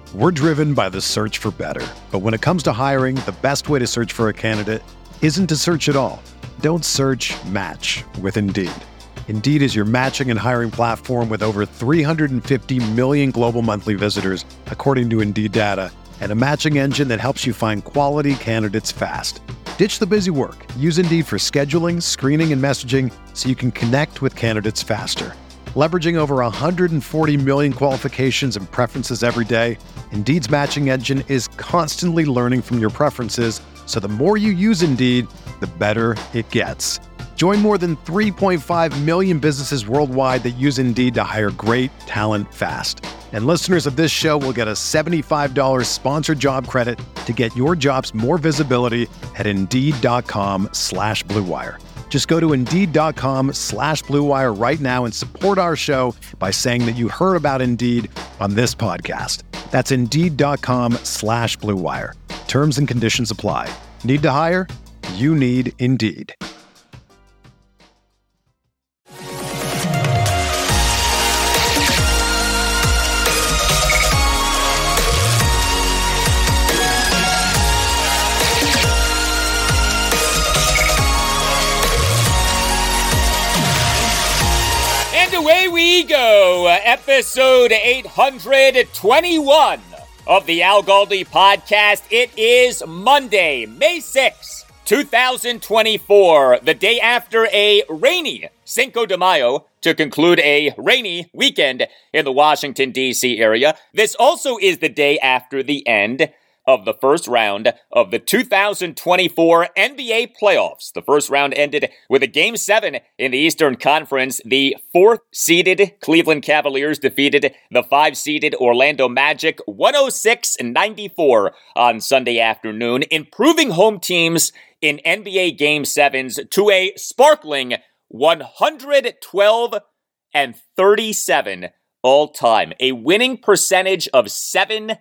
We're driven by the search for better. But when it comes to hiring, the best way to search for a candidate isn't to search at all. Don't search, match with Indeed. Indeed is your matching and hiring platform with over 350 million global monthly visitors, according to Indeed data, and a matching engine that helps you find quality candidates fast. Ditch the busy work. Use Indeed for scheduling, screening, and messaging so you can connect with candidates faster. Leveraging over 140 million qualifications and preferences every day, Indeed's matching engine is constantly learning from your preferences, so the more you use Indeed, the better it gets. Join more than 3.5 million businesses worldwide that use Indeed to hire great talent fast. And listeners of this show will get a $75 sponsored job credit to get your jobs more visibility at Indeed.com/Blue Wire. Just go to Indeed.com/Blue Wire right now and support our show by saying that you heard about Indeed on this podcast. That's Indeed.com/Blue Wire. Terms and conditions apply. Need to hire? You need Indeed. Away we go, episode 821 of the Al Galdi podcast. It is Monday, May 6th, 2024, the day after a rainy Cinco de Mayo to conclude a rainy weekend in the Washington, D.C. area. This also is the day after the end of the first round of the 2024 NBA playoffs. The first round ended with a Game 7 in the Eastern Conference. The 4th-seeded Cleveland Cavaliers defeated the 5th-seeded Orlando Magic 106-94 on Sunday afternoon, improving home teams in NBA Game 7s to a sparkling 112-37 all-time, a winning percentage of 752.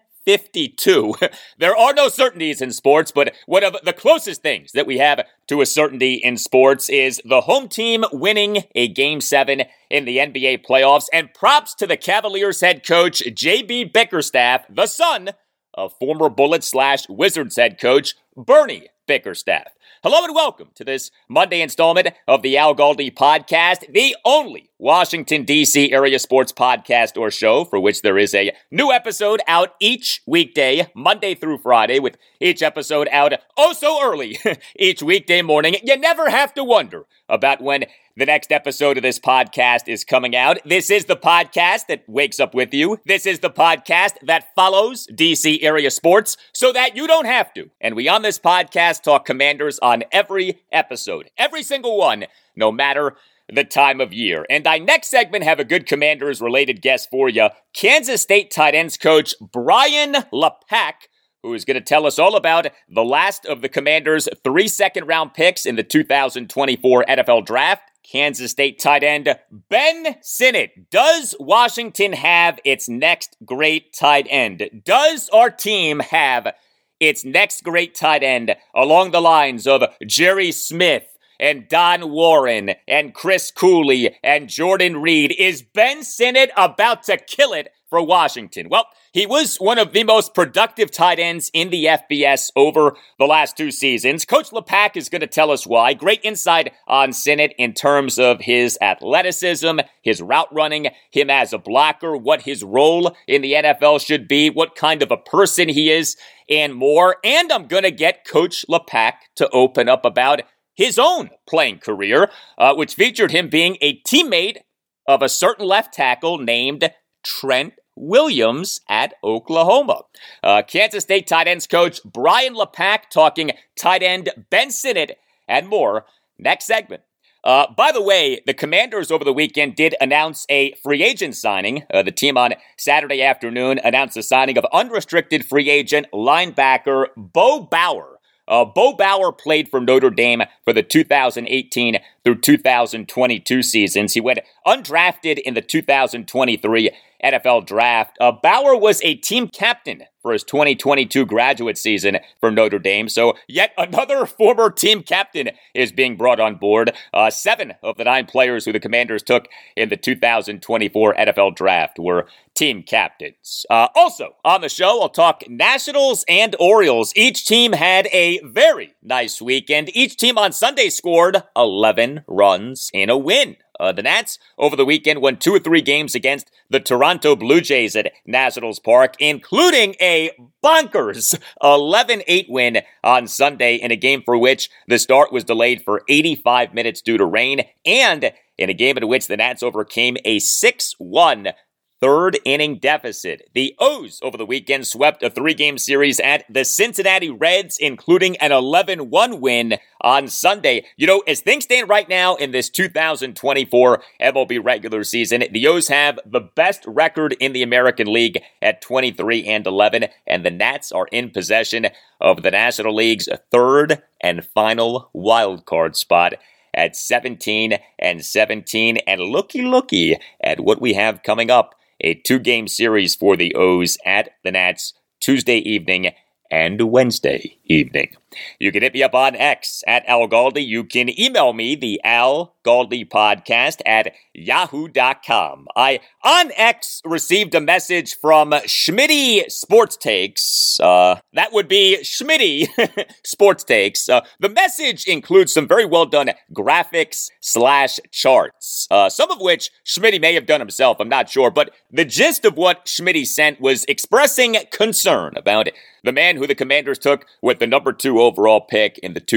There are no certainties in sports, but one of the closest things that we have to a certainty in sports is the home team winning a Game 7 in the NBA playoffs. And props to the Cavaliers head coach, J.B. Bickerstaff, the son of former Bullets/Wizards head coach, Bernie Bickerstaff. Hello and welcome to this Monday installment of the Al Galdi podcast, the only Washington, D.C. area sports podcast or show for which there is a new episode out each weekday, Monday through Friday, with each episode out oh so early each weekday morning. You never have to wonder about when the next episode of this podcast is coming out. This is the podcast that wakes up with you. This is the podcast that follows D.C. area sports so that you don't have to. And we on this podcast talk Commanders on every episode, every single one, no matter the time of year. And I next segment have a good Commanders-related guest for you, Kansas State tight ends coach Brian LePack, who is going to tell us all about the last of the Commanders' 3 second-round picks in the 2024 NFL Draft. Kansas State tight end Ben Sinnott. Does Washington have its next great tight end? Does our team have its next great tight end along the lines of Jerry Smith and Don Warren and Chris Cooley and Jordan Reed? Is Ben Sinnott about to kill it for Washington? Well, he was one of the most productive tight ends in the FBS over the last 2 seasons. Coach LePack is going to tell us why. Great insight on Sinnott in terms of his athleticism, his route running, him as a blocker, what his role in the NFL should be, what kind of a person he is, and more. And I'm going to get Coach LePack to open up about his own playing career, which featured him being a teammate of a certain left tackle named Trent Williams at Oklahoma. Kansas State tight ends coach Brian LePack talking tight end Ben Sinnott and more next segment. By the way, the Commanders over the weekend did announce a free agent signing. The team on Saturday afternoon announced the signing of unrestricted free agent linebacker Bo Bauer. Bo Bauer played for Notre Dame for the 2018 through 2022 seasons. He went undrafted in the 2023 NFL Draft. Bauer was a team captain for his 2022 graduate season for Notre Dame. So yet another former team captain is being brought on board. 7 of the 9 players who the Commanders took in the 2024 NFL Draft were team captains. Also on the show, I'll talk Nationals and Orioles. Each team had a very nice weekend. Each team on Sunday scored 11 runs in a win. The Nats over the weekend won 2 of 3 games against the Toronto Blue Jays at Nationals Park, including a bonkers 11-8 win on Sunday in a game for which the start was delayed for 85 minutes due to rain, and in a game in which the Nats overcame a 6-1 third-inning deficit. The O's over the weekend swept a 3-game series at the Cincinnati Reds, including an 11-1 win on Sunday. You know, as things stand right now in this 2024 MLB regular season, the O's have the best record in the American League at 23-11, and the Nats are in possession of the National League's third and final wild card spot at 17-17. And looky at what we have coming up. A 2-game series for the O's at the Nats Tuesday evening and Wednesday evening. You can hit me up on X at Al Galdi. You can email me, the Al Galdi podcast at yahoo.com. I, on X, received a message from Schmitty Sports Takes. That would be Schmitty Sports Takes. The message includes some very well done graphics / charts, some of which Schmitty may have done himself, I'm not sure, but the gist of what Schmitty sent was expressing concern about the man who the Commanders took with the number 2 overall pick in the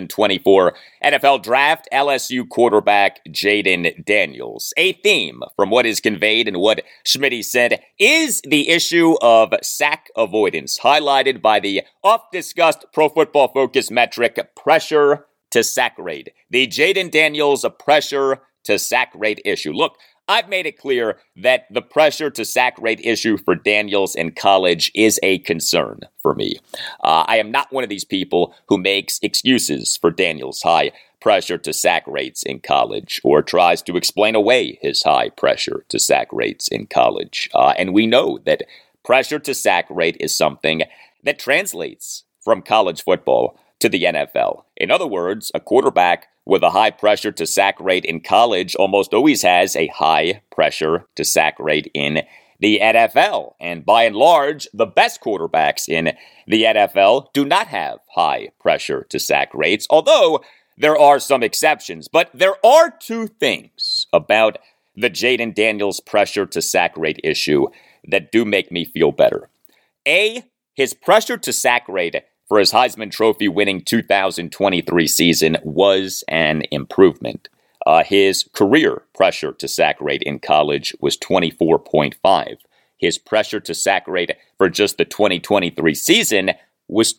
2024 NFL Draft, LSU quarterback Jayden Daniels. A theme from what is conveyed and what Schmitty said is the issue of sack avoidance, highlighted by the oft-discussed Pro Football Focus metric pressure to sack rate. The Jayden Daniels pressure to sack rate issue. Look, I've made it clear that the pressure to sack rate issue for Daniels in college is a concern for me. I am not one of these people who makes excuses for Daniels' high pressure to sack rates in college or tries to explain away his high pressure to sack rates in college. And we know that pressure to sack rate is something that translates from college football to the NFL. In other words, a quarterback with a high pressure to sack rate in college almost always has a high pressure to sack rate in the NFL. And by and large, the best quarterbacks in the NFL do not have high pressure to sack rates, although there are some exceptions. But there are 2 things about the Jayden Daniels pressure to sack rate issue that do make me feel better. A, his pressure to sack rate for his Heisman Trophy winning 2023 season was an improvement. His career pressure to sack rate in college was 24.5. His pressure to sack rate for just the 2023 season was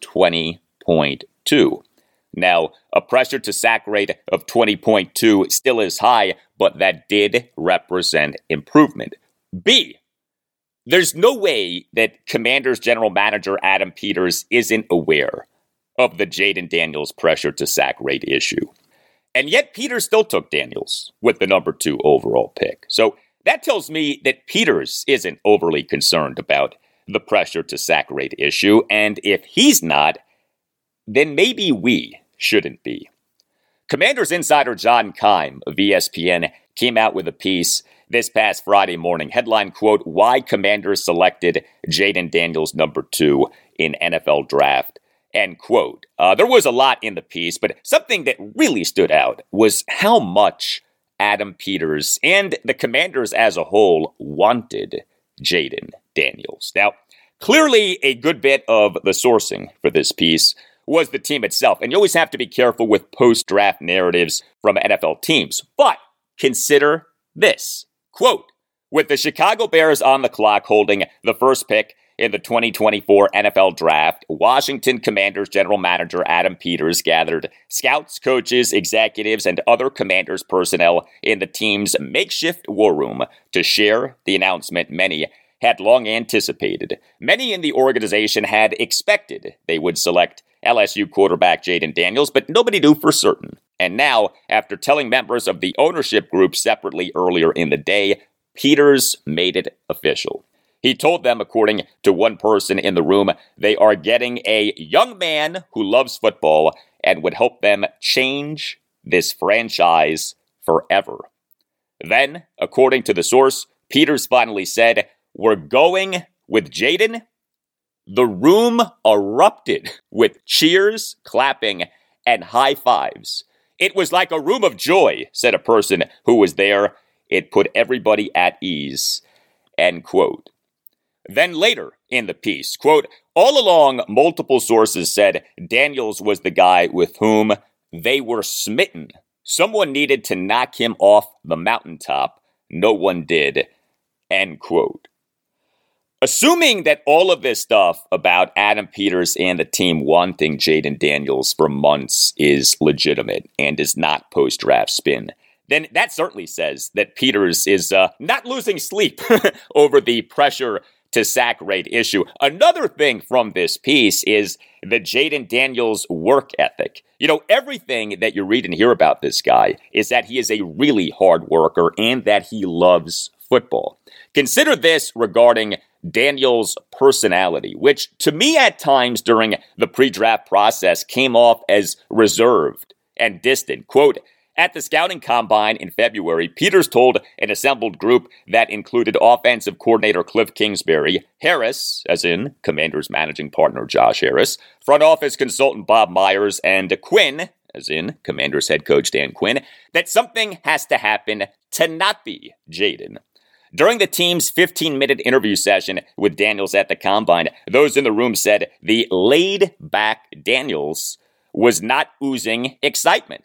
20.2. Now, a pressure to sack rate of 20.2 still is high, but that did represent improvement. B, there's no way that Commanders general manager Adam Peters isn't aware of the Jayden Daniels pressure to sack rate issue. And yet Peters still took Daniels with the number 2 overall pick. So that tells me that Peters isn't overly concerned about the pressure to sack rate issue. And if he's not, then maybe we shouldn't be. Commanders insider John Keim of ESPN came out with a piece this past Friday morning. Headline, quote, "Why Commanders Selected Jayden Daniels number 2 in NFL Draft," end quote. There was a lot in the piece, but something that really stood out was how much Adam Peters and the Commanders as a whole wanted Jayden Daniels. Now, clearly a good bit of the sourcing for this piece was the team itself, and you always have to be careful with post-draft narratives from NFL teams. But consider this. Quote, "With the Chicago Bears on the clock holding the first pick in the 2024 NFL Draft, Washington Commanders general manager Adam Peters gathered scouts, coaches, executives, and other Commanders personnel in the team's makeshift war room to share the announcement many had long anticipated. Many in the organization had expected they would select LSU quarterback Jayden Daniels, but nobody knew for certain. And now, after telling members of the ownership group separately earlier in the day, Peters made it official. He told them, according to one person in the room, they are getting a young man who loves football and would help them change this franchise forever. Then, according to the source, Peters finally said, "We're going with Jayden." The room erupted with cheers, clapping, and high fives. "It was like a room of joy," said a person who was there. "It put everybody at ease." End quote. Then later in the piece, quote, "All along, multiple sources said Daniels was the guy with whom they were smitten. Someone needed to knock him off the mountaintop. No one did." End quote. Assuming that all of this stuff about Adam Peters and the team wanting Jayden Daniels for months is legitimate and is not post-draft spin, then that certainly says that Peters is not losing sleep over the pressure to sack rate issue. Another thing from this piece is the Jayden Daniels work ethic. You know, everything that you read and hear about this guy is that he is a really hard worker and that he loves football. Consider this regarding Daniels' personality, which to me at times during the pre-draft process came off as reserved and distant. Quote, "At the scouting combine in February, Peters told an assembled group that included offensive coordinator Cliff Kingsbury, Harris, as in Commanders managing partner Josh Harris, front office consultant Bob Myers, and Quinn, as in Commanders head coach Dan Quinn, that something has to happen to not be Jayden." During the team's 15-minute interview session with Daniels at the Combine, those in the room said the laid-back Daniels was not oozing excitement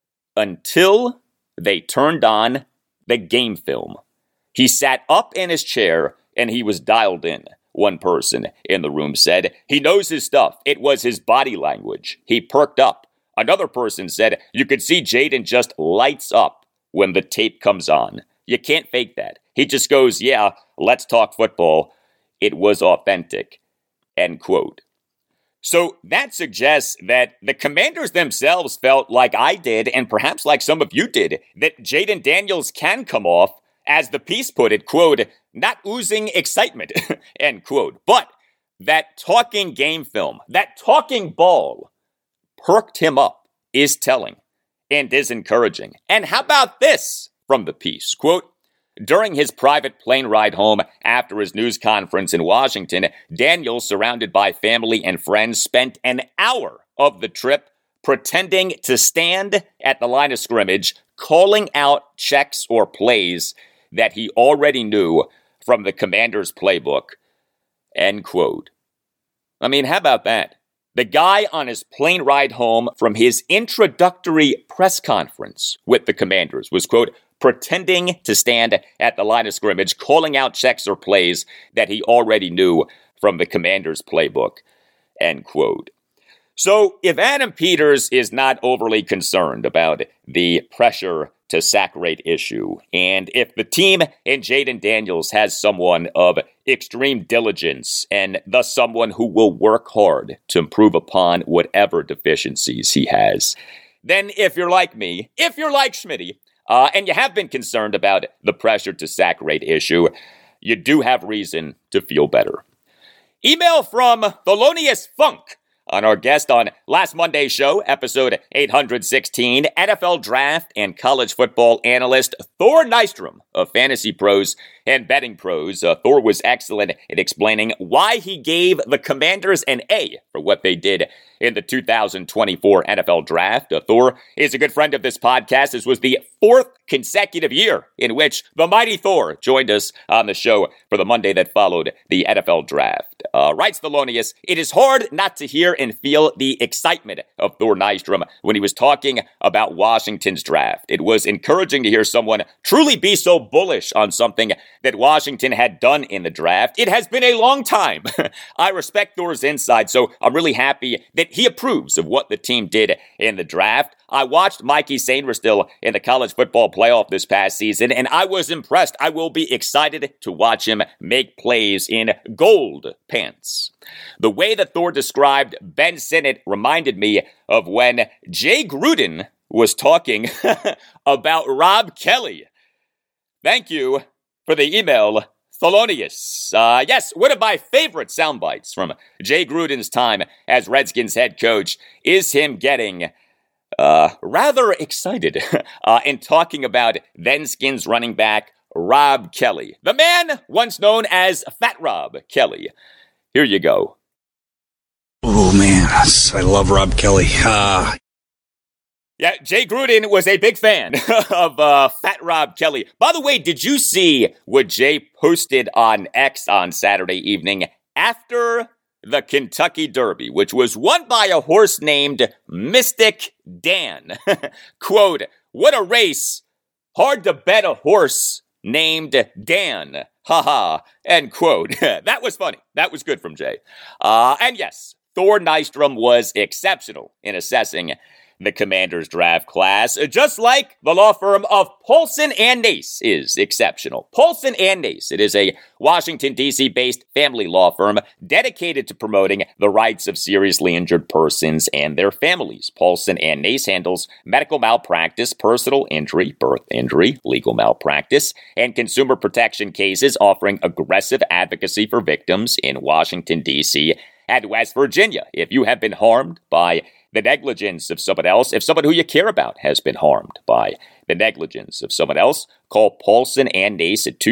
until they turned on the game film. He sat up in his chair and he was dialed in, one person in the room said. "He knows his stuff. It was his body language. He perked up." Another person said, "You could see Jayden just lights up when the tape comes on. You can't fake that. He just goes, yeah, let's talk football. It was authentic." End quote. So that suggests that the Commanders themselves felt like I did, and perhaps like some of you did, that Jayden Daniels can come off, as the piece put it, quote, "not oozing excitement," end quote. But that talking game film, that talking ball, perked him up, is telling and is encouraging. And how about this from the piece? Quote, "During his private plane ride home after his news conference in Washington, Daniels, surrounded by family and friends, spent an hour of the trip pretending to stand at the line of scrimmage, calling out checks or plays that he already knew from the Commander's playbook." End quote. I mean, how about that? The guy on his plane ride home from his introductory press conference with the Commanders was, quote, "pretending to stand at the line of scrimmage, calling out checks or plays that he already knew from the Commander's playbook." End quote. So if Adam Peters is not overly concerned about the pressure to sack rate issue, and if the team in Jayden Daniels has someone of extreme diligence and thus someone who will work hard to improve upon whatever deficiencies he has, then if you're like me, if you're like Schmitty, and you have been concerned about the pressure to sack rate issue, you do have reason to feel better. Email from Thelonious Funk on our guest on last Monday's show, episode 816, NFL draft and college football analyst Thor Nystrom of Fantasy Pros and Betting Pros. Thor was excellent in explaining why he gave the Commanders an A for what they did in the 2024 NFL Draft. Thor is a good friend of this podcast. This was the fourth consecutive year in which the mighty Thor joined us on the show for the Monday that followed the NFL Draft. Writes Thelonious, "It is hard not to hear and feel the excitement of Thor Nystrom when he was talking about Washington's draft. It was encouraging to hear someone truly be so bullish on something that Washington had done in the draft. It has been a long time." I respect Thor's insight, so I'm really happy that he approves of what the team did in the draft. I watched Mikey Sainristil in the college football playoff this past season, and I was impressed. I will be excited to watch him make plays in gold pants. The way that Thor described Ben Sinnott reminded me of when Jay Gruden was talking about Rob Kelly. Thank you for the email, Thelonious. Yes, one of my favorite sound bites from Jay Gruden's time as Redskins head coach is him getting rather excited and talking about then Skins running back Rob Kelly, the man once known as Fat Rob Kelly. Here you go. Oh, man, I love Rob Kelly. Yeah, Jay Gruden was a big fan of Fat Rob Kelly. By the way, did you see what Jay posted on X on Saturday evening after the Kentucky Derby, which was won by a horse named Mystic Dan? Quote, "What a race. Hard to bet a horse named Dan. Haha." End quote. That was funny. That was good from Jay. And yes, Thor Nystrom was exceptional in assessing the Commanders draft class, just like the law firm of Paulson and Nace is exceptional. Paulson and Nace, it is a Washington, D.C. based family law firm dedicated to promoting the rights of seriously injured persons and their families. Paulson and Nace handles medical malpractice, personal injury, birth injury, legal malpractice, and consumer protection cases, offering aggressive advocacy for victims in Washington, D.C. and West Virginia. If you have been harmed by the negligence of someone else, if someone who you care about has been harmed by the negligence of someone else, call Paulson and Nace at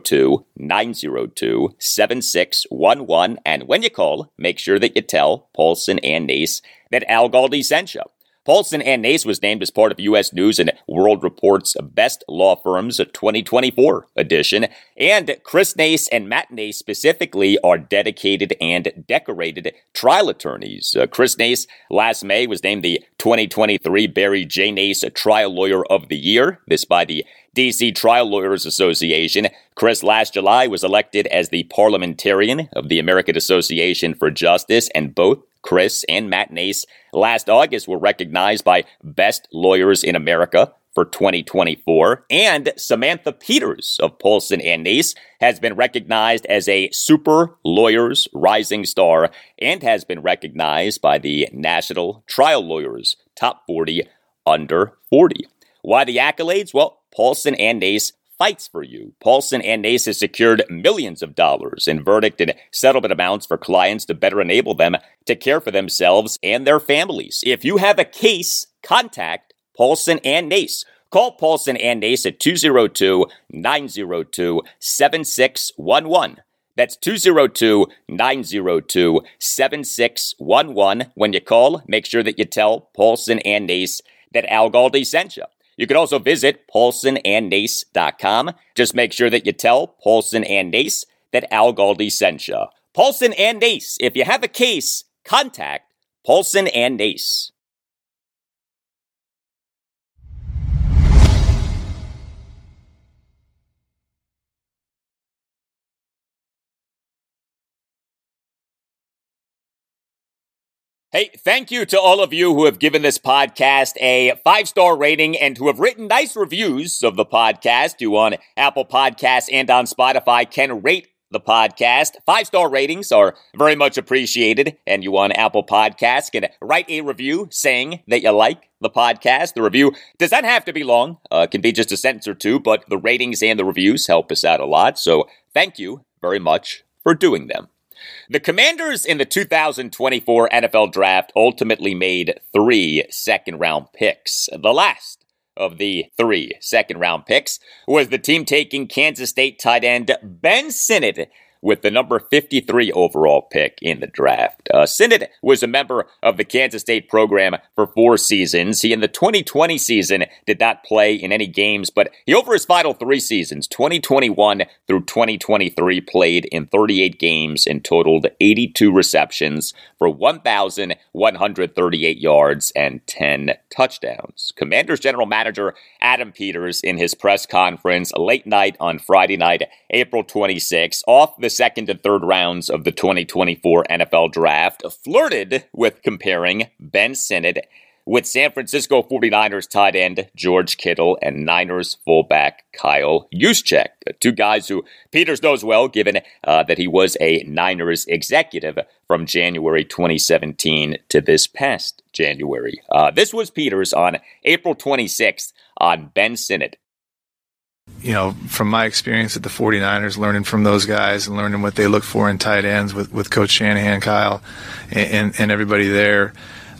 202-902-7611. And when you call, make sure that you tell Paulson and Nace that Al Galdi sent you. Paulson and Nace was named as part of U.S. News and World Report's Best Law Firms 2024 edition, and Chris Nace and Matt Nace specifically are dedicated and decorated trial attorneys. Chris Nace last May was named the 2023 Barry J. Nace Trial Lawyer of the Year, this by the D.C. Trial Lawyers Association. Chris last July was elected as the Parliamentarian of the American Association for Justice, and both Chris and Matt Nace last August were recognized by Best Lawyers in America for 2024, and Samantha Peters of Paulson and Nace has been recognized as a Super Lawyers Rising Star and has been recognized by the National Trial Lawyers Top 40 Under 40. Why the accolades? Well, Paulson and Nace fights for you. Paulson and Nace has secured millions of dollars in verdict and settlement amounts for clients to better enable them to care for themselves and their families. If you have a case, contact Paulson and Nace. Call Paulson and Nace at 202-902-7611. That's 202-902-7611. When you call, make sure that you tell Paulson and Nace that Al Galdi sent you. You can also visit PaulsonandNace.com. Just make sure that you tell Paulson and Nace that Al Galdi sent you. Paulson and Nace. If you have a case, contact Paulson and Nace. Hey, thank you to all of you who have given this podcast a 5-star rating and who have written nice reviews of the podcast. You on Apple Podcasts and on Spotify can rate the podcast. 5-star ratings are very much appreciated, and you on Apple Podcasts can write a review saying that you like the podcast. The review does not have to be long. It can be just a sentence or two, but the ratings and the reviews help us out a lot, so thank you very much for doing them. The Commanders in the 2024 NFL Draft ultimately made 3 second-round picks. The last of the 3 second-round picks was the team taking Kansas State tight end Ben Sinnott with the number 53 overall pick in the draft. Sinnott was a member of the Kansas State program for 4 seasons. He, in the 2020 season, did not play in any games, but he, over his final 3 seasons, 2021 through 2023, played in 38 games and totaled 82 receptions for 1,138 yards and 10 touchdowns. Commanders general manager Adam Peters, in his press conference late night on Friday night, April 26, off the second and third rounds of the 2024 NFL Draft, flirted with comparing Ben Sinnott with San Francisco 49ers tight end George Kittle and Niners fullback Kyle Juszczyk, two guys who Peters knows well, given that he was a Niners executive from January 2017 to this past January. This was Peters on April 26th on Ben Sinnott. You know, from my experience at the 49ers, learning from those guys and learning what they look for in tight ends with Coach Shanahan, Kyle, and everybody there,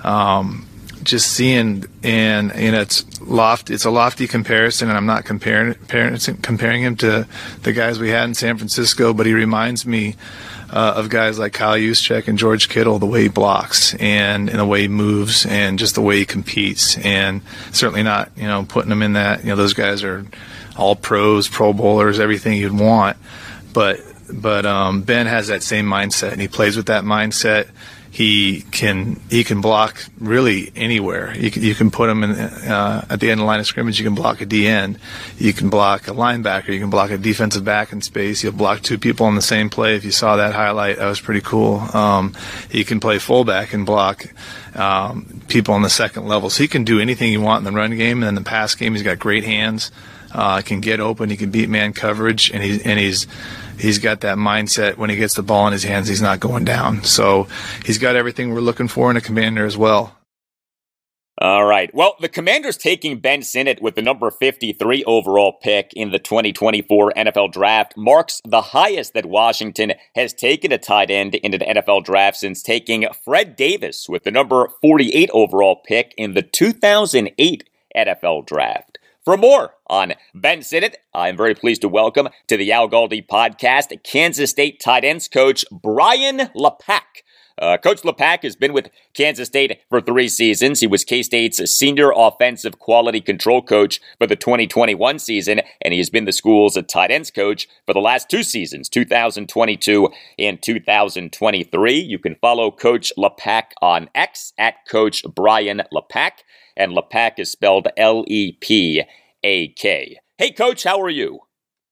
just seeing, and it's a lofty comparison, and I'm not comparing him to the guys we had in San Francisco, but he reminds me of guys like Kyle Juszczyk and George Kittle, the way he blocks and the way he moves and just the way he competes, and certainly not, putting him in that, those guys are all pros, Pro Bowlers, everything you'd want. But Ben has that same mindset, and he plays with that mindset. He can block really anywhere. You can put him in at the end of the line of scrimmage. You can block a D end. You can block a linebacker. You can block a defensive back in space. You'll block two people on the same play. If you saw that highlight, that was pretty cool. He can play fullback and block people on the second level. So he can do anything you want in the run game, and in the pass game, he's got great hands. Can get open. He can beat man coverage, and he's got that mindset. When he gets the ball in his hands, he's not going down. So he's got everything we're looking for in a commander as well. All right. Well, the Commanders taking Ben Sinnott with the number 53 overall pick in the 2024 NFL Draft marks the highest that Washington has taken a tight end in an NFL Draft since taking Fred Davis with the number 48 overall pick in the 2008 NFL Draft. For more on Ben Sinnott, I'm very pleased to welcome to the Al Galdi podcast Kansas State tight ends coach Brian LePack. Coach LePack has been with Kansas State for 3 seasons. He was K-State's senior offensive quality control coach for the 2021 season, and he has been the school's tight ends coach for the last 2 seasons, 2022 and 2023. You can follow Coach LePack on X at Coach Brian LePack, and LePack is spelled L-E-P-A-K. Hey, Coach, how are you?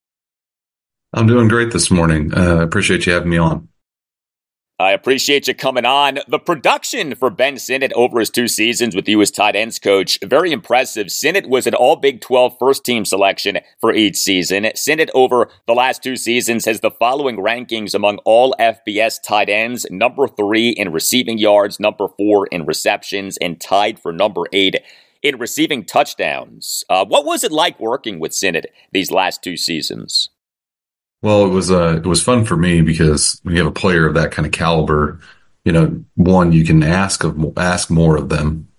I'm doing great this morning. I appreciate you having me on. I appreciate you coming on. The production for Ben Sinnott over his 2 seasons with you as tight ends coach, very impressive. Sinnott was an all Big 12 first-team selection for each season. Sinnott over the last 2 seasons has the following rankings among all FBS tight ends: number 3 in receiving yards, number 4 in receptions, and tied for number 8 in receiving touchdowns. What was it like working with Sinnott these last 2 seasons? Well, it was fun for me because when you have a player of that kind of caliber, one, you can ask more of them,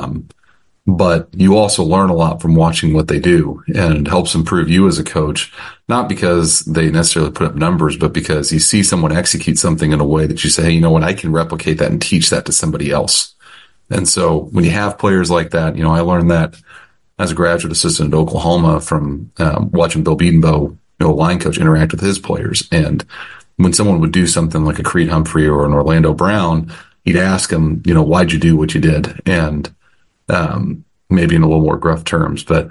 but you also learn a lot from watching what they do, and it helps improve you as a coach, not because they necessarily put up numbers, but because you see someone execute something in a way that you say, hey, you know what, I can replicate that and teach that to somebody else. And so when you have players like that, I learned that as a graduate assistant at Oklahoma from watching Bill Bedenbaugh, line coach, interact with his players. And when someone would do something like a Creed Humphrey or an Orlando Brown, he'd ask him, why'd you do what you did? And maybe in a little more gruff terms, but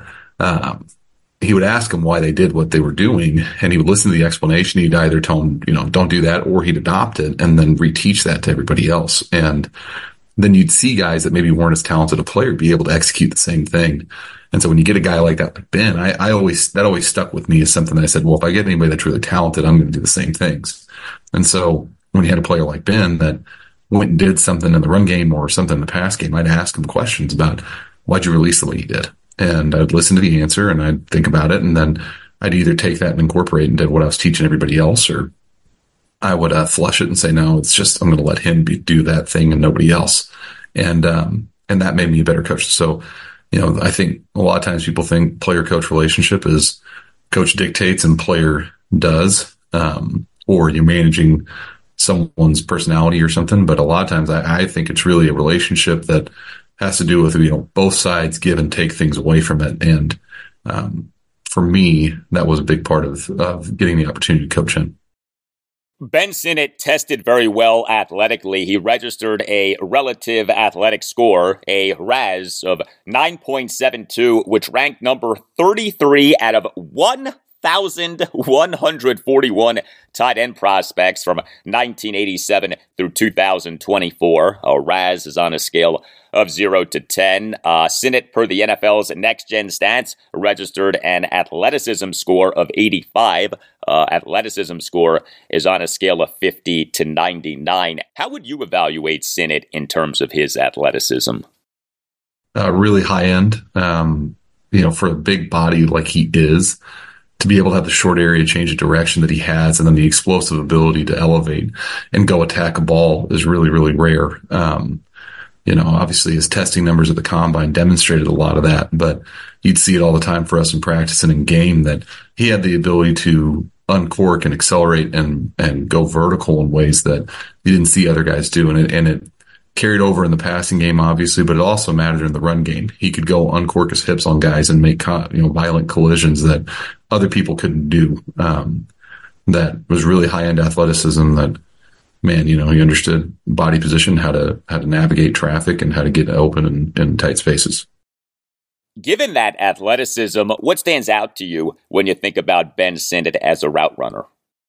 he would ask them why they did what they were doing, and he would listen to the explanation. He'd either tell him, don't do that, or he'd adopt it and then reteach that to everybody else. And then you'd see guys that maybe weren't as talented a player be able to execute the same thing. And so when you get a guy like that, like Ben, that always stuck with me as something that I said, well, if I get anybody that's really talented, I'm going to do the same things. And so when you had a player like Ben that went and did something in the run game or something in the pass game, I'd ask him questions about why'd you release the way you did? And I'd listen to the answer and I'd think about it. And then I'd either take that and incorporate into what I was teaching everybody else, or I would flush it and say, no, it's just, I'm going to let him do that thing and nobody else. And that made me a better coach. So, I think a lot of times people think player-coach relationship is coach dictates and player does, or you're managing someone's personality or something. But a lot of times I think it's really a relationship that has to do with, both sides give and take things away from it. And for me, that was a big part of getting the opportunity to coach him. Ben Sinnott tested very well athletically. He registered a relative athletic score, a RAS, of 9.72, which ranked number 33 out of 1 1,141 tight end prospects from 1987 through 2024. Raz is on a scale of 0 to 10. Sinnott, per the NFL's Next Gen Stats, registered an athleticism score of 85. Athleticism score is on a scale of 50 to 99. How would you evaluate Sinnott in terms of his athleticism? Really high end. For a big body like he is, to be able to have the short area change of direction that he has, and then the explosive ability to elevate and go attack a ball is really, really rare. Obviously his testing numbers at the combine demonstrated a lot of that, but you'd see it all the time for us in practice and in game that he had the ability to uncork and accelerate and go vertical in ways that you didn't see other guys do. And it carried over in the passing game, obviously, but it also mattered in the run game. He could go uncork his hips on guys and make violent collisions that other people couldn't do. That was really high-end athleticism that, man, he understood body position, how to navigate traffic, and how to get open in tight spaces. Given that athleticism, what stands out to you when you think about Ben Sinnott as a route runner?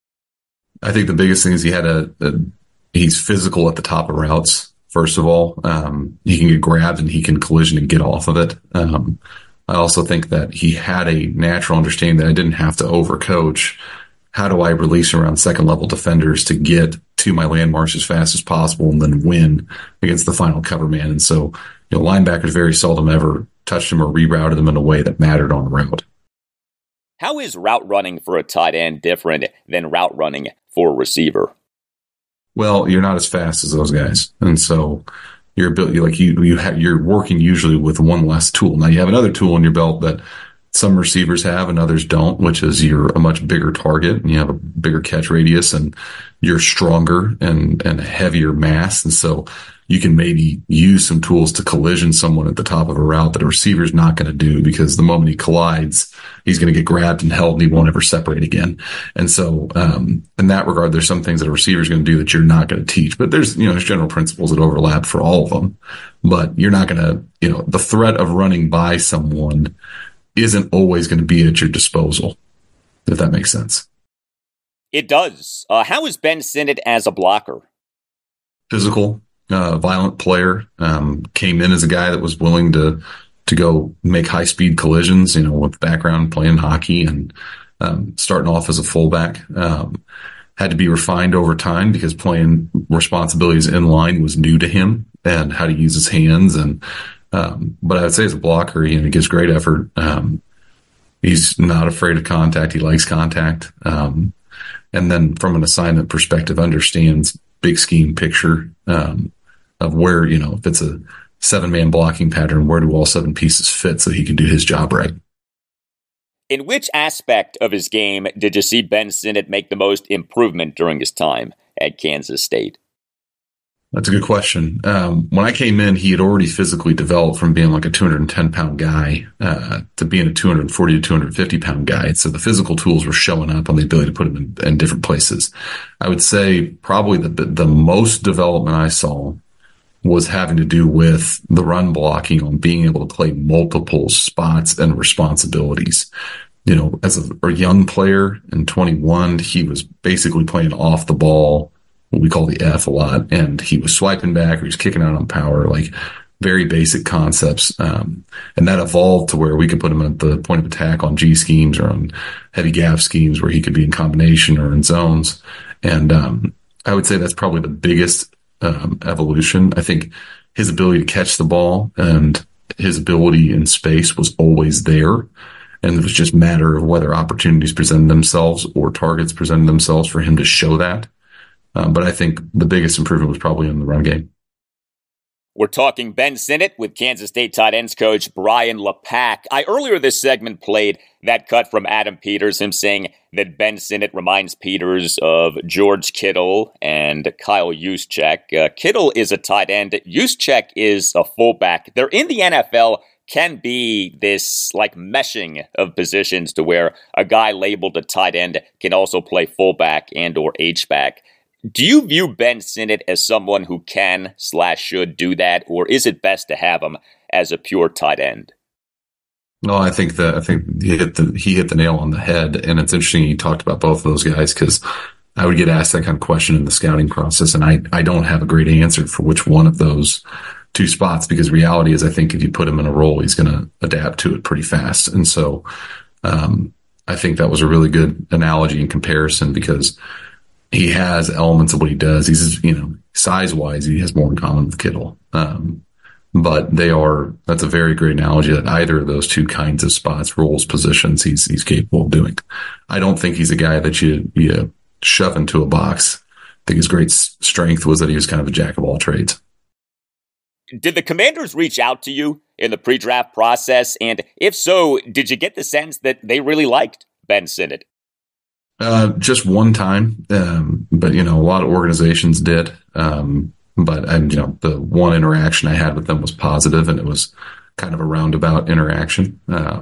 I think the biggest thing is he's physical at the top of routes. First of all, he can get grabbed and he can collision and get off of it. I also think that he had a natural understanding that I didn't have to overcoach. How do I release around second level defenders to get to my landmarks as fast as possible and then win against the final cover man? And so, linebackers very seldom ever touched him or rerouted him in a way that mattered on the route. How is route running for a tight end different than route running for a receiver? Well, you're not as fast as those guys, and so your ability, you're working usually with one less tool. Now you have another tool in your belt that some receivers have and others don't, which is you're a much bigger target and you have a bigger catch radius and you're stronger and a heavier mass, and so you can maybe use some tools to collision someone at the top of a route that a receiver's not going to do, because the moment he collides, he's going to get grabbed and held and he won't ever separate again. And so, in that regard, there's some things that a receiver's going to do that you're not going to teach, but there's general principles that overlap for all of them, but you're not going to, the threat of running by someone isn't always going to be at your disposal, if that makes sense. It does. How is Ben Sinnott as a blocker? Physical. Violent player, came in as a guy that was willing to go make high speed collisions, with background playing hockey and starting off as a fullback. Had to be refined over time because playing responsibilities in line was new to him and how to use his hands. But I would say as a blocker, he gives great effort. He's not afraid of contact. He likes contact. And then from an assignment perspective, understands big scheme picture, of where, if it's a 7-man blocking pattern, where do all 7 pieces fit so he can do his job right? In which aspect of his game did you see Ben Sinnott make the most improvement during his time at Kansas State? That's a good question. When I came in, he had already physically developed from being like a 210-pound guy to being a 240 to 250-pound guy. So the physical tools were showing up on the ability to put him in different places. I would say probably the most development I saw was having to do with the run blocking, on being able to play multiple spots and responsibilities. As a young player in 21, he was basically playing off the ball, what we call the F a lot, and he was swiping back or he was kicking out on power, like very basic concepts. And that evolved to where we could put him at the point of attack on G schemes or on heavy gap schemes where he could be in combination or in zones. And I would say that's probably the biggest evolution. I think his ability to catch the ball and his ability in space was always there. And it was just a matter of whether opportunities presented themselves or targets presented themselves for him to show that. But I think the biggest improvement was probably in the run game. We're talking Ben Sinnott with Kansas State tight ends coach Brian LePack. I earlier this segment played that cut from Adam Peters, him saying that Ben Sinnott reminds Peters of George Kittle and Kyle Juszczyk. Kittle is a tight end. Juszczyk is a fullback. They're in the NFL. Can be this meshing of positions to where a guy labeled a tight end can also play fullback and or H-back. Do you view Ben Sinnott as someone who can/should do that, or is it best to have him as a pure tight end? No, I think he hit the nail on the head, and it's interesting you talked about both of those guys because I would get asked that kind of question in the scouting process, and I don't have a great answer for which one of those two spots because reality is I think if you put him in a role, he's going to adapt to it pretty fast, and so I think that was a really good analogy and comparison because he has elements of what he does. He's size wise, he has more in common with Kittle. But that's a very great analogy that either of those two kinds of spots, roles, positions, he's capable of doing. I don't think he's a guy that you shove into a box. I think his great strength was that he was kind of a jack of all trades. Did the Commanders reach out to you in the pre-draft process? And if so, did you get the sense that they really liked Ben Sinnott? Just one time. But a lot of organizations did. But the one interaction I had with them was positive, and it was kind of a roundabout interaction.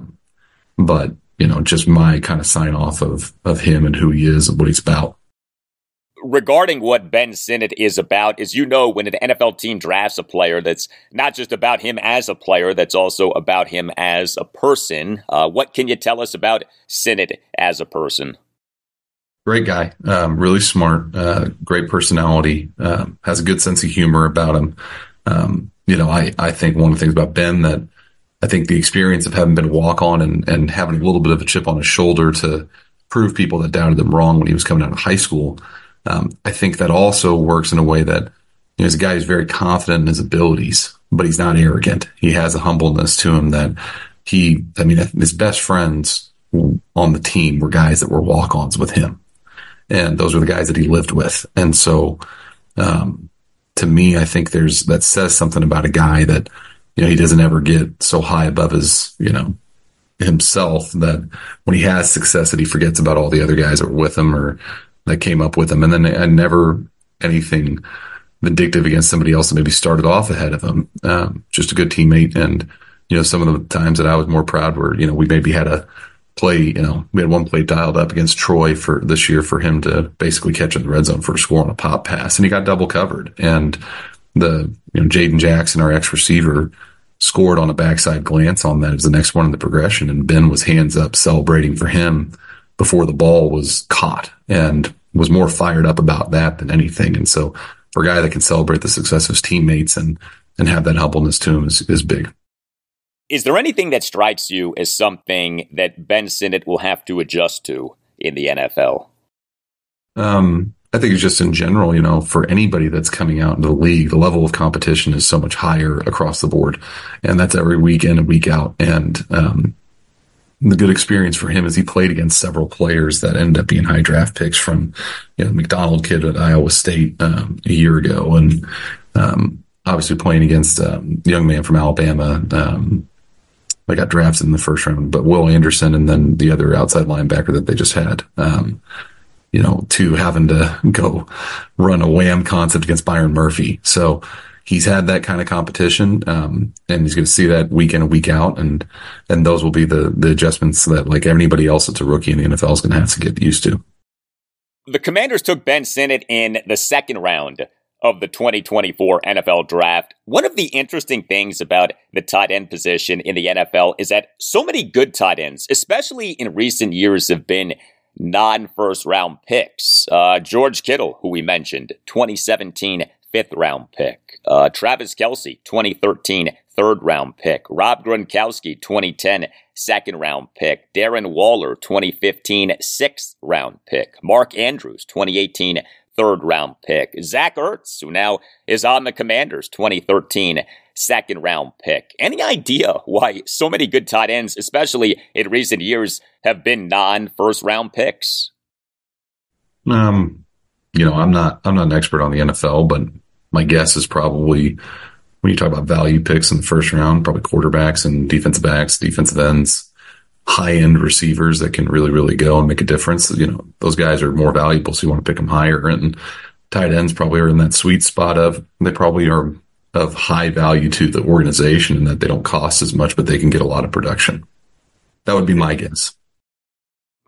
But just my kind of sign off of him and who he is and what he's about. Regarding what Ben Sinnott is about, as you know, when an NFL team drafts a player, that's not just about him as a player, that's also about him as a person. What can you tell us about Sinnott as a person? Great guy, really smart, great personality, has a good sense of humor about him. I think one of the things about Ben that I think the experience of having been a walk-on and having a little bit of a chip on his shoulder to prove people that doubted him wrong when he was coming out of high school, I think that also works in a way that he's a guy who's very confident in his abilities, but he's not arrogant. He has a humbleness to him that his best friends on the team were guys that were walk-ons with him. And those were the guys that he lived with. And so, to me, I think that says something about a guy that, he doesn't ever get so high above his, himself that when he has success that he forgets about all the other guys that were with him or that came up with him. And then never anything vindictive against somebody else that maybe started off ahead of him. Just a good teammate. And, some of the times that I was more proud were, we maybe had a play, we had one play dialed up against Troy for this year for him to basically catch in the red zone for a score on a pop pass, and he got double covered. And Jaden Jackson, our ex receiver, scored on a backside glance on that. It was the next one in the progression, and Ben was hands up celebrating for him before the ball was caught, and was more fired up about that than anything. And so, for a guy that can celebrate the success of his teammates and have that humbleness to him is big. Is there anything that strikes you as something that Ben Sinnott will have to adjust to in the NFL? I think it's just in general, for anybody that's coming out into the league, the level of competition is so much higher across the board. And that's every week in and week out. And the good experience for him is he played against several players that ended up being high draft picks from McDonald kid at Iowa State a year ago. And obviously playing against a young man from Alabama. They got drafted in the first round, but Will Anderson and then the other outside linebacker that they just had, to having to go run a wham concept against Byron Murphy. So he's had that kind of competition, and he's going to see that week in and week out. And those will be the adjustments that, like anybody else that's a rookie in the NFL, is going to have to get used to. The Commanders took Ben Sinnott in the second round of the 2024 NFL Draft. One of the interesting things about the tight end position in the NFL is that so many good tight ends, especially in recent years, have been non-first round picks. George Kittle, who we mentioned, 2017 fifth round pick. Travis Kelce, 2013 third round pick. Rob Gronkowski, 2010 second round pick. Darren Waller, 2015 sixth round pick. Mark Andrews, 2018 third round pick. Zach Ertz, who now is on the Commanders, 2013 second round pick. Any idea why so many good tight ends, especially in recent years, have been non-first round picks? I'm not an expert on the NFL, but my guess is probably when you talk about value picks in the first round, probably quarterbacks and defensive backs, defensive ends, high-end receivers that can really, really go and make a difference. Those guys are more valuable, so you want to pick them higher. And tight ends probably are in that sweet spot of they probably are of high value to the organization and that they don't cost as much, but they can get a lot of production. That would be my guess.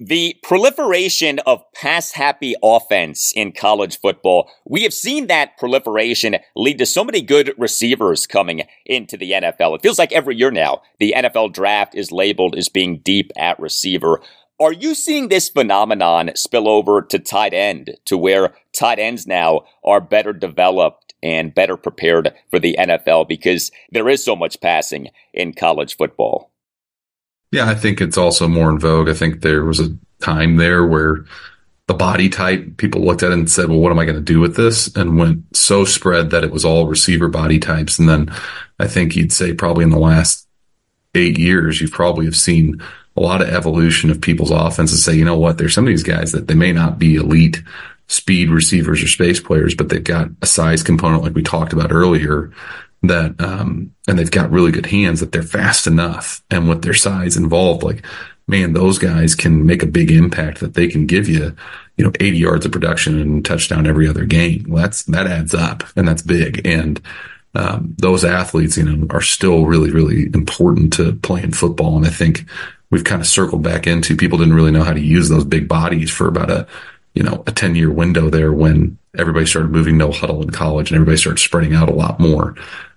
The proliferation of pass-happy offense in college football, we have seen that proliferation lead to so many good receivers coming into the NFL. It feels like every year now, the NFL draft is labeled as being deep at receiver. Are you seeing this phenomenon spill over to tight end, to where tight ends now are better developed and better prepared for the NFL because there is so much passing in college football? Yeah, I think it's also more in vogue. I think there was a time there where the body type, people looked at it and said, well, what am I going to do with this? And went so spread that it was all receiver body types. And then I think you'd say probably in the last 8 years, you probably have seen a lot of evolution of people's offenses say, you know what, there's some of these guys that they may not be elite speed receivers or space players, but they've got a size component like we talked about earlier that, and they've got really good hands that they're fast enough. And with their size involved, like, man, those guys can make a big impact that they can give you, 80 yards of production and touchdown every other game. Well, that adds up and that's big. And, those athletes, are still really, really important to playing football. And I think we've kind of circled back into people didn't really know how to use those big bodies for about a 10-year window there when everybody started moving no huddle in college and everybody started spreading out a lot more.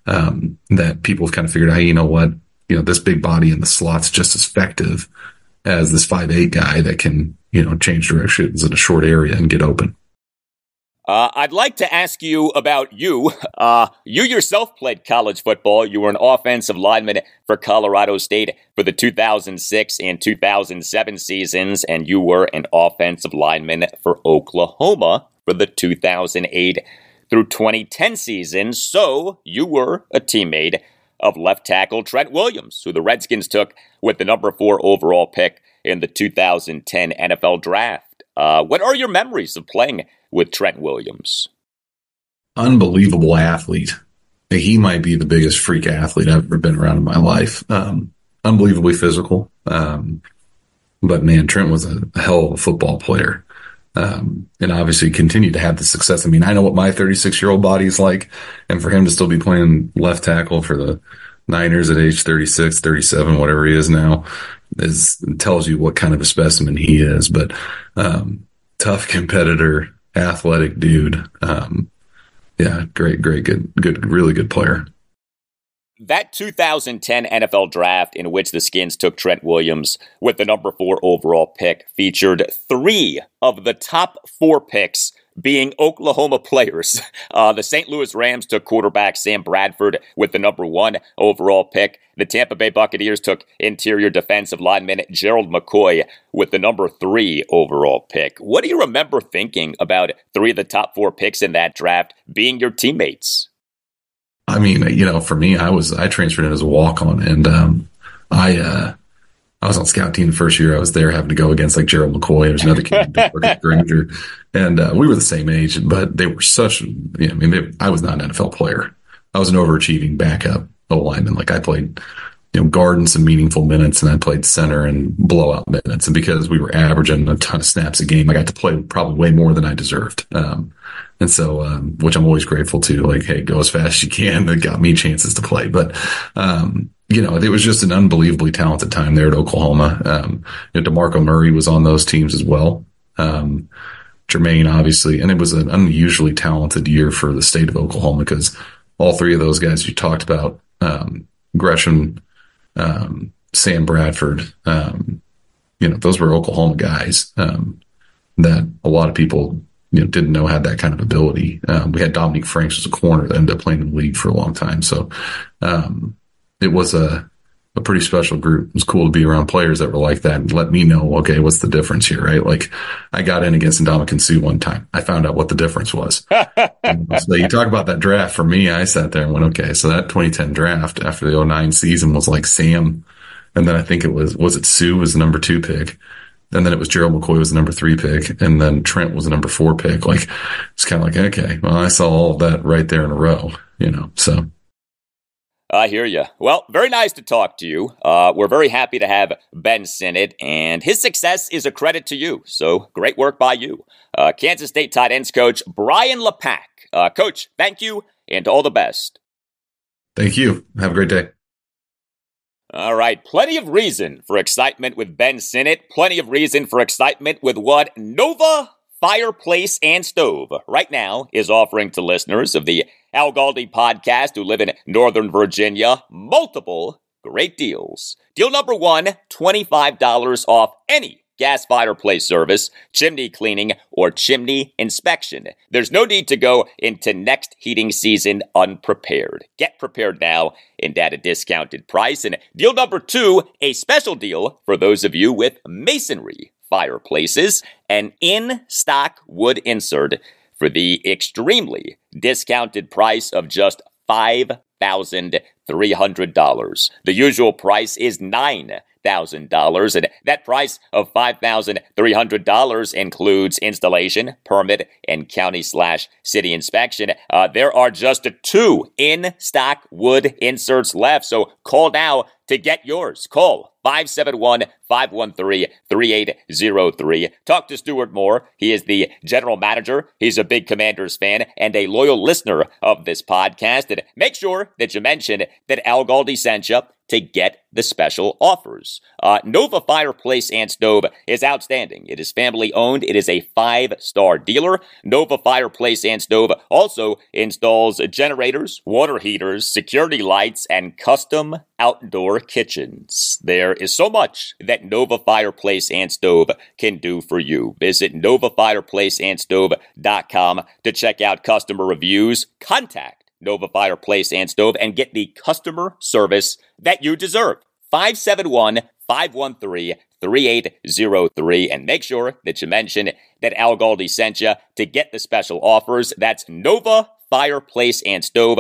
That people have kind of figured out, hey, you know what, this big body in the slot's just as effective as this 5'8" guy that can, change directions in a short area and get open. I'd like to ask you about you. You yourself played college football. You were an offensive lineman for Colorado State for the 2006 and 2007 seasons, and you were an offensive lineman for Oklahoma for the 2008 through 2010 season. So you were a teammate of left tackle Trent Williams, who the Redskins took with the number 4 overall pick in the 2010 NFL Draft. What are your memories of playing with Trent Williams? Unbelievable athlete. He might be the biggest freak athlete I've ever been around in my life. Unbelievably physical. But man, Trent was a hell of a football player. And obviously continued to have the success. I mean, I know what my 36-year-old body is like, and for him to still be playing left tackle for the Niners at age 36, 37, whatever he is now, tells you what kind of a specimen he is. But tough competitor, athletic dude. Great, good, really good player. That 2010 NFL Draft in which the Skins took Trent Williams with the number 4 overall pick featured 3 of the top 4 picks being Oklahoma players. The St. Louis Rams took quarterback Sam Bradford with the number 1 overall pick. The Tampa Bay Buccaneers took interior defensive lineman Gerald McCoy with the number 3 overall pick. What do you remember thinking about 3 of the top 4 picks in that draft being your teammates? I mean, for me, I transferred in as a walk-on, and I was on scout team the first year I was there, having to go against like Gerald McCoy. There's another kid, Granger, and we were the same age, but they were such. I was not an NFL player. I was an overachieving backup O-lineman. Like I played, guard in some meaningful minutes, and I played center and blowout minutes. And because we were averaging a ton of snaps a game, I got to play probably way more than I deserved. And so, which I'm always grateful to, like, hey, go as fast as you can. That got me chances to play. But, it was just an unbelievably talented time there at Oklahoma. DeMarco Murray was on those teams as well. Jermaine, obviously, and it was an unusually talented year for the state of Oklahoma because all 3 of those guys you talked about, Gresham, Sam Bradford, those were Oklahoma guys, that a lot of people, didn't know had that kind of ability. We had Dominique Franks as a corner that ended up playing in the league for a long time. So, it was a pretty special group. It was cool to be around players that were like that and let me know, okay, what's the difference here, right? Like I got in against Ndamukong Suh one time. I found out what the difference was. So you talk about that draft. For me, I sat there and went, okay, so that 2010 draft after the 2009 season was like Sam. And then I think it was it Sue was the number 2 pick. And then it was Gerald McCoy was the number 3 pick. And then Trent was the number 4 pick. Like, it's kind of like, okay, well, I saw all of that right there in a row, so. I hear you. Well, very nice to talk to you. We're very happy to have Ben Sinnott, and his success is a credit to you. So great work by you. Kansas State tight ends coach Brian LePack. Coach, thank you, and all the best. Thank you. Have a great day. All right, plenty of reason for excitement with Ben Sinnott. Plenty of reason for excitement with what Nova Fireplace and Stove right now is offering to listeners of the Al Galdi podcast who live in Northern Virginia. Multiple great deals. Deal number one, $25 off any gas fireplace service, chimney cleaning, or chimney inspection. There's no need to go into next heating season unprepared. Get prepared now and at a discounted price. And deal number two, a special deal for those of you with masonry fireplaces, an in-stock wood insert for the extremely discounted price of just $5,300. The usual price is $9,000, and that price of $5,300 includes installation, permit, and county/city inspection. There are just 2 in-stock wood inserts left, so call now to get yours. Call 571-513-3803. Talk to Stuart Moore. He is the general manager. He's a big Commanders fan and a loyal listener of this podcast. And make sure that you mention that Al Galdi sent you to get the special offers. Nova Fireplace and Stove is outstanding. It is family owned. It is a 5-star dealer. Nova Fireplace and Stove also installs generators, water heaters, security lights, and custom outdoor kitchens. There is so much that Nova Fireplace and Stove can do for you. Visit NovaFireplaceandStove.com to check out customer reviews. Contact Nova Fireplace and Stove and get the customer service that you deserve. 571-513-3803 and make sure that you mention that Al Galdi sent you to get the special offers. That's Nova Fireplace and Stove,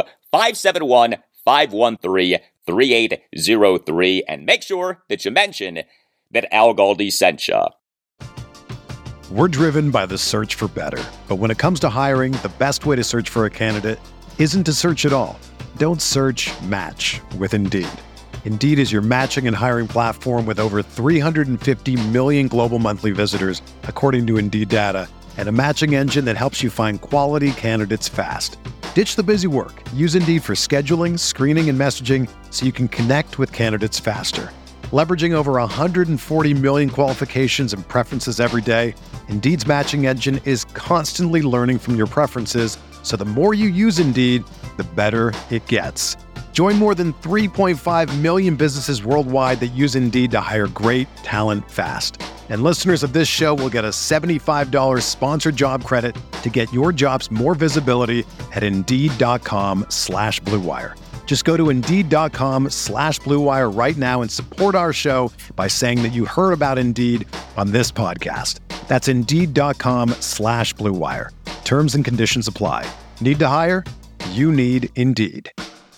571-513-3803 and make sure that you mention that Al Galdi sent you. We're driven by the search for better, but when it comes to hiring, the best way to search for a candidate isn't to search at all. Don't search, match with Indeed. Indeed is your matching and hiring platform with over 350 million global monthly visitors, according to Indeed data, and a matching engine that helps you find quality candidates fast. Ditch the busy work. Use Indeed for scheduling, screening, and messaging so you can connect with candidates faster. Leveraging over 140 million qualifications and preferences every day, Indeed's matching engine is constantly learning from your preferences, so the more you use Indeed, the better it gets. Join more than 3.5 million businesses worldwide that use Indeed to hire great talent fast. And listeners of this show will get a $75 sponsored job credit to get your jobs more visibility at Indeed.com/Blue Wire. Just go to Indeed.com/Blue Wire right now and support our show by saying that you heard about Indeed on this podcast. That's Indeed.com/Blue Wire. Terms and conditions apply. Need to hire? You need Indeed.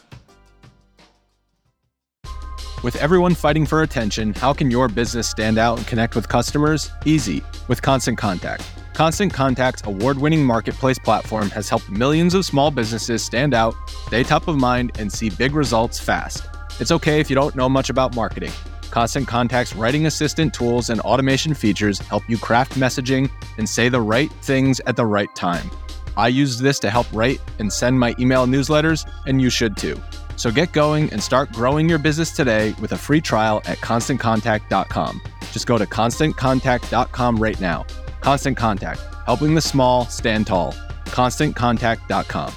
With everyone fighting for attention, how can your business stand out and connect with customers? Easy, with Constant Contact. Constant Contact's award-winning marketplace platform has helped millions of small businesses stand out, stay top of mind, and see big results fast. It's okay if you don't know much about marketing. Constant Contact's writing assistant tools and automation features help you craft messaging and say the right things at the right time. I use this to help write and send my email newsletters, and you should too. So get going and start growing your business today with a free trial at ConstantContact.com. Just go to ConstantContact.com right now. Constant Contact, helping the small stand tall. ConstantContact.com.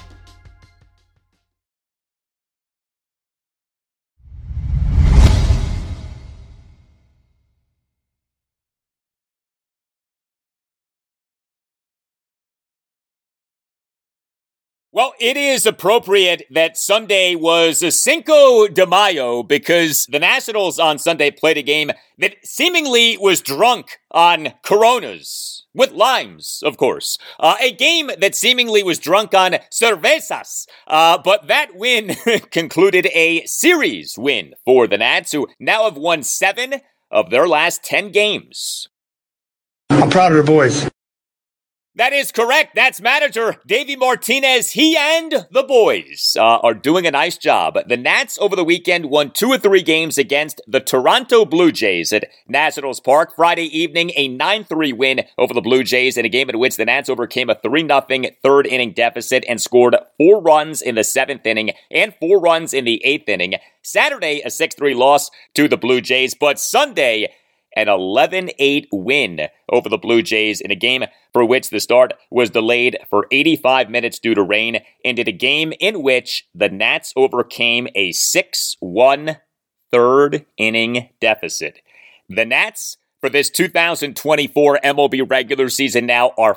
Well, it is appropriate that Sunday was a Cinco de Mayo because the Nationals on Sunday played a game that seemingly was drunk on Coronas. With limes, of course. A game that seemingly was drunk on cervezas. But that win concluded a series win for the Nats, who now have won 7 of their last 10 games. I'm proud of the boys. That is correct. That's manager Davey Martinez. He and the boys are doing a nice job. The Nats over the weekend won 2 of 3 games against the Toronto Blue Jays at Nationals Park. Friday evening, a 9-3 win over the Blue Jays in a game in which the Nats overcame a 3-0 third-inning deficit and scored 4 runs in the 7th inning and 4 runs in the 8th inning. Saturday, a 6-3 loss to the Blue Jays, but Sunday, an 11-8 win over the Blue Jays in a game for which the start was delayed for 85 minutes due to rain, and in a game in which the Nats overcame a 6-1 third-inning deficit. The Nats, for this 2024 MLB regular season now, are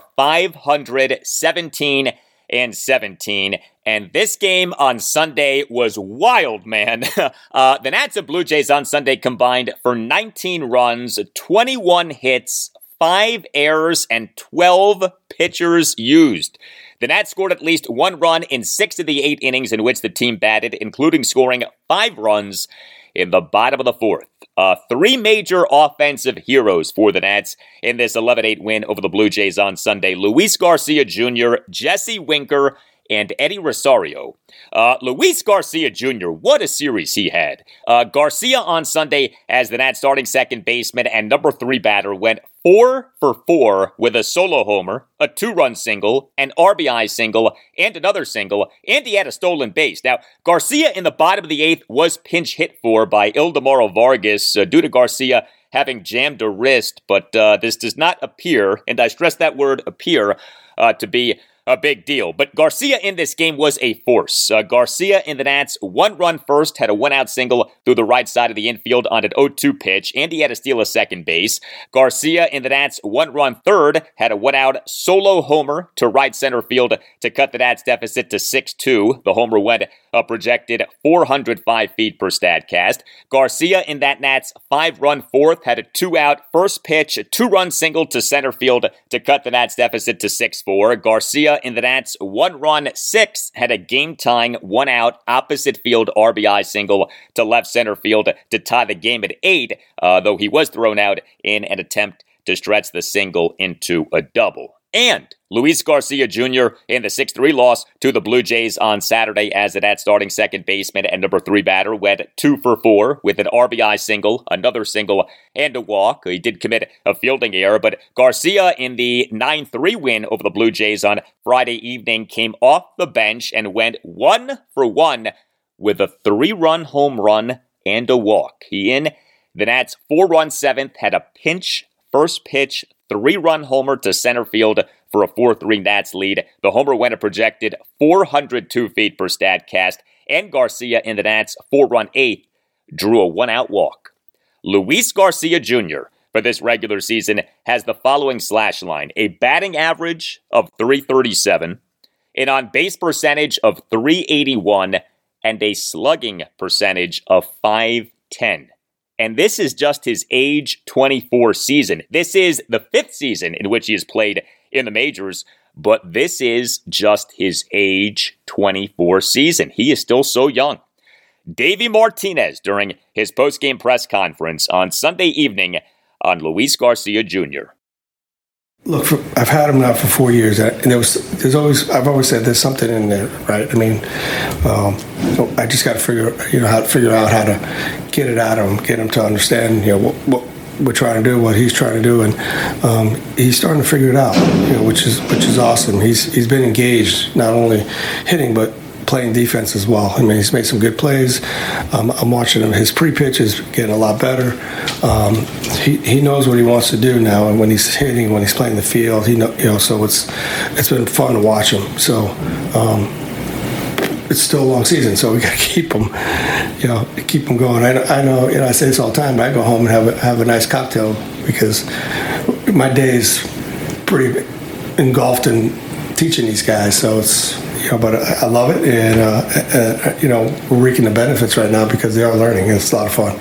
517-17, and this game on Sunday was wild, man. The Nats and Blue Jays on Sunday combined for 19 runs, 21 hits, 5 errors, and 12 pitchers used. The Nats scored at least 1 run in 6 of the 8 innings in which the team batted, including scoring 5 runs in the bottom of the 4th. 3 major offensive heroes for the Nats in this 11-8 win over the Blue Jays on Sunday. Luis Garcia Jr., Jesse Winker, and Eddie Rosario. Luis Garcia Jr., what a series he had. Garcia on Sunday as the Nats starting second baseman and number 3 batter went 4 for 4 with a solo homer, a 2-run single, an RBI single, and another single, and he had a stolen base. Now, Garcia in the bottom of the 8th was pinch hit for by Ildemaro Vargas due to Garcia having jammed a wrist, but this does not appear, and I stress that word appear, to be a big deal. But Garcia in this game was a force. Garcia in the Nats 1-run first, had a 1-out single through the right side of the infield on an 0-2 pitch, and he had to steal a second base. Garcia in the Nats 1-run third, had a 1-out solo homer to right center field to cut the Nats deficit to 6-2. The homer went a projected 405 feet per Statcast. Garcia in that Nats 5-run fourth, had a 2-out first pitch, a 2-run single to center field to cut the Nats deficit to 6-4. Garcia in the Nats 1-run sixth, had a game-tying 1-out opposite field RBI single to left center field to tie the game at 8, though he was thrown out in an attempt to stretch the single into a double. And Luis Garcia Jr. in the 6-3 loss to the Blue Jays on Saturday as the Nats starting second baseman and number 3 batter went 2 for 4 with an RBI single, another single, and a walk. He did commit a fielding error, but Garcia in the 9-3 win over the Blue Jays on Friday evening came off the bench and went 1 for 1 with a 3-run home run and a walk. He in the Nats 4-run seventh, had a pinch first pitch 3-run homer to center field for a 4-3 Nats lead. The homer went a projected 402 feet per Statcast, and Garcia in the Nats 4-run eighth drew a 1-out walk. Luis Garcia Jr. for this regular season has the following slash line: a batting average of .337, an on-base percentage of .381, and a slugging percentage of .510. And this is just his age 24 season. This is the 5th season in which he has played in the majors, but this is just his age 24 season. He is still so young. Davey Martinez during his post-game press conference on Sunday evening on Luis Garcia Jr. Look, I've had him now for 4 years, and I've always said there's something in there, right? I mean, I just got to figure out how to get it out of him, get him to understand, what we're trying to do, what he's trying to do, and he's starting to figure it out, which is awesome. He's been engaged, not only hitting but playing defense as well. I mean, he's made some good plays. I'm watching him. His pre-pitch is getting a lot better. He knows what he wants to do now, and when he's hitting, when he's playing the field, so it's been fun to watch him. So it's still a long season, so we got to keep him going. I know, I say this all the time, but I go home and have a nice cocktail because my day's pretty engulfed in teaching these guys. So it's, but I love it, and we're reaping the benefits right now because they are learning, and it's a lot of fun.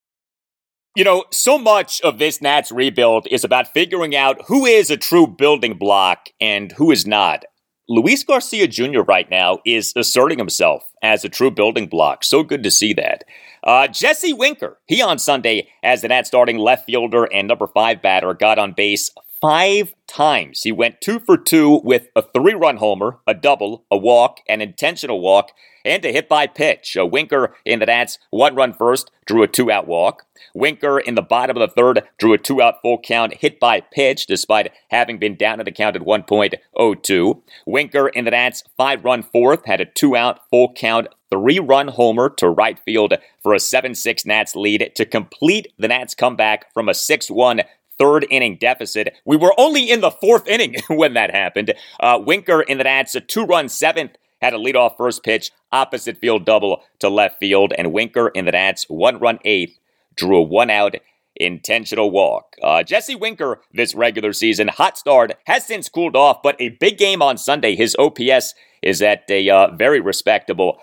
So much of this Nats rebuild is about figuring out who is a true building block and who is not. Luis Garcia Jr. right now is asserting himself as a true building block. So good to see that. Jesse Winker, he on Sunday as the Nats starting left fielder and number 5 batter got on base 5 times. He went 2 for 2 with a 3-run homer, a double, a walk, an intentional walk, and a hit by pitch. Winker in the Nats 1-run first, drew a 2-out walk. Winker in the bottom of the third drew a 2-out full count hit by pitch despite having been down in the count at 1.02. Winker in the Nats 5-run fourth had a 2-out full count 3-run homer to right field for a 7-6 Nats lead to complete the Nats comeback from a 6-1 third inning deficit. We were only in the 4th inning when that happened. Winker in the Nats a 2-run 7th had a leadoff first pitch opposite field double to left field, and Winker in the Nats 1-run 8th drew a 1-out intentional walk. Jesse Winker this regular season, hot start, has since cooled off, but a big game on Sunday. His OPS is at a very respectable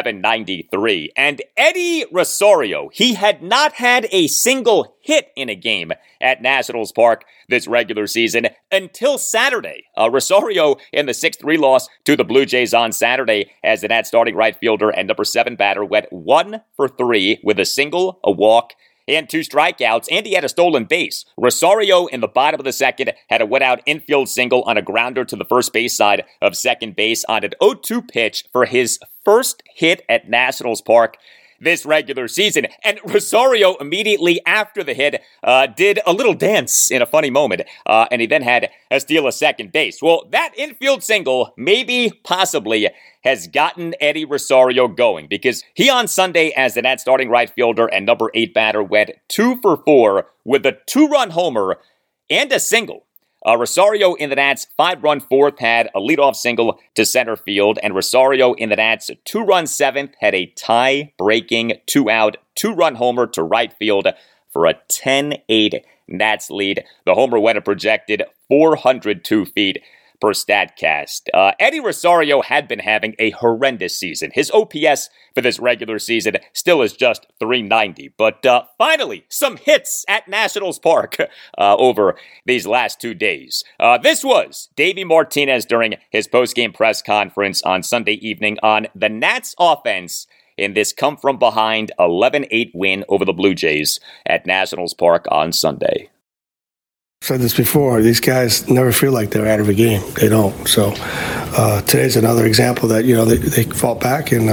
793. And Eddie Rosario, he had not had a single hit in a game at Nationals Park this regular season until Saturday. Rosario in the 6-3 loss to the Blue Jays on Saturday as the Nats starting right fielder and number 7 batter went 1 for 3 with a single, a walk, and 2 strikeouts, and he had a stolen base. Rosario in the bottom of the second had a wet-out infield single on a grounder to the first base side of second base on an 0-2 pitch for his first hit at Nationals Park this regular season. And Rosario immediately after the hit did a little dance in a funny moment, and he then had a steal of second base. Well, that infield single maybe, possibly, has gotten Eddie Rosario going because he on Sunday as the Nats starting right fielder and number 8 batter went 2 for 4 with a 2-run homer and a single. Rosario in the Nats 5-run 4th had a leadoff single to center field, and Rosario in the Nats 2-run 7th had a tie-breaking 2-out 2-run homer to right field for a 10-8 Nats lead. The homer went a projected 402 feet per StatCast. Eddie Rosario had been having a horrendous season. His OPS for this regular season still is just 390. But finally, some hits at Nationals Park over these last 2 days. This was Davey Martinez during his postgame press conference on Sunday evening on the Nats offense in this come-from-behind 11-8 win over the Blue Jays at Nationals Park on Sunday. Said this before, these guys never feel like they're out of a game. They don't. So today's another example that, they fought back and,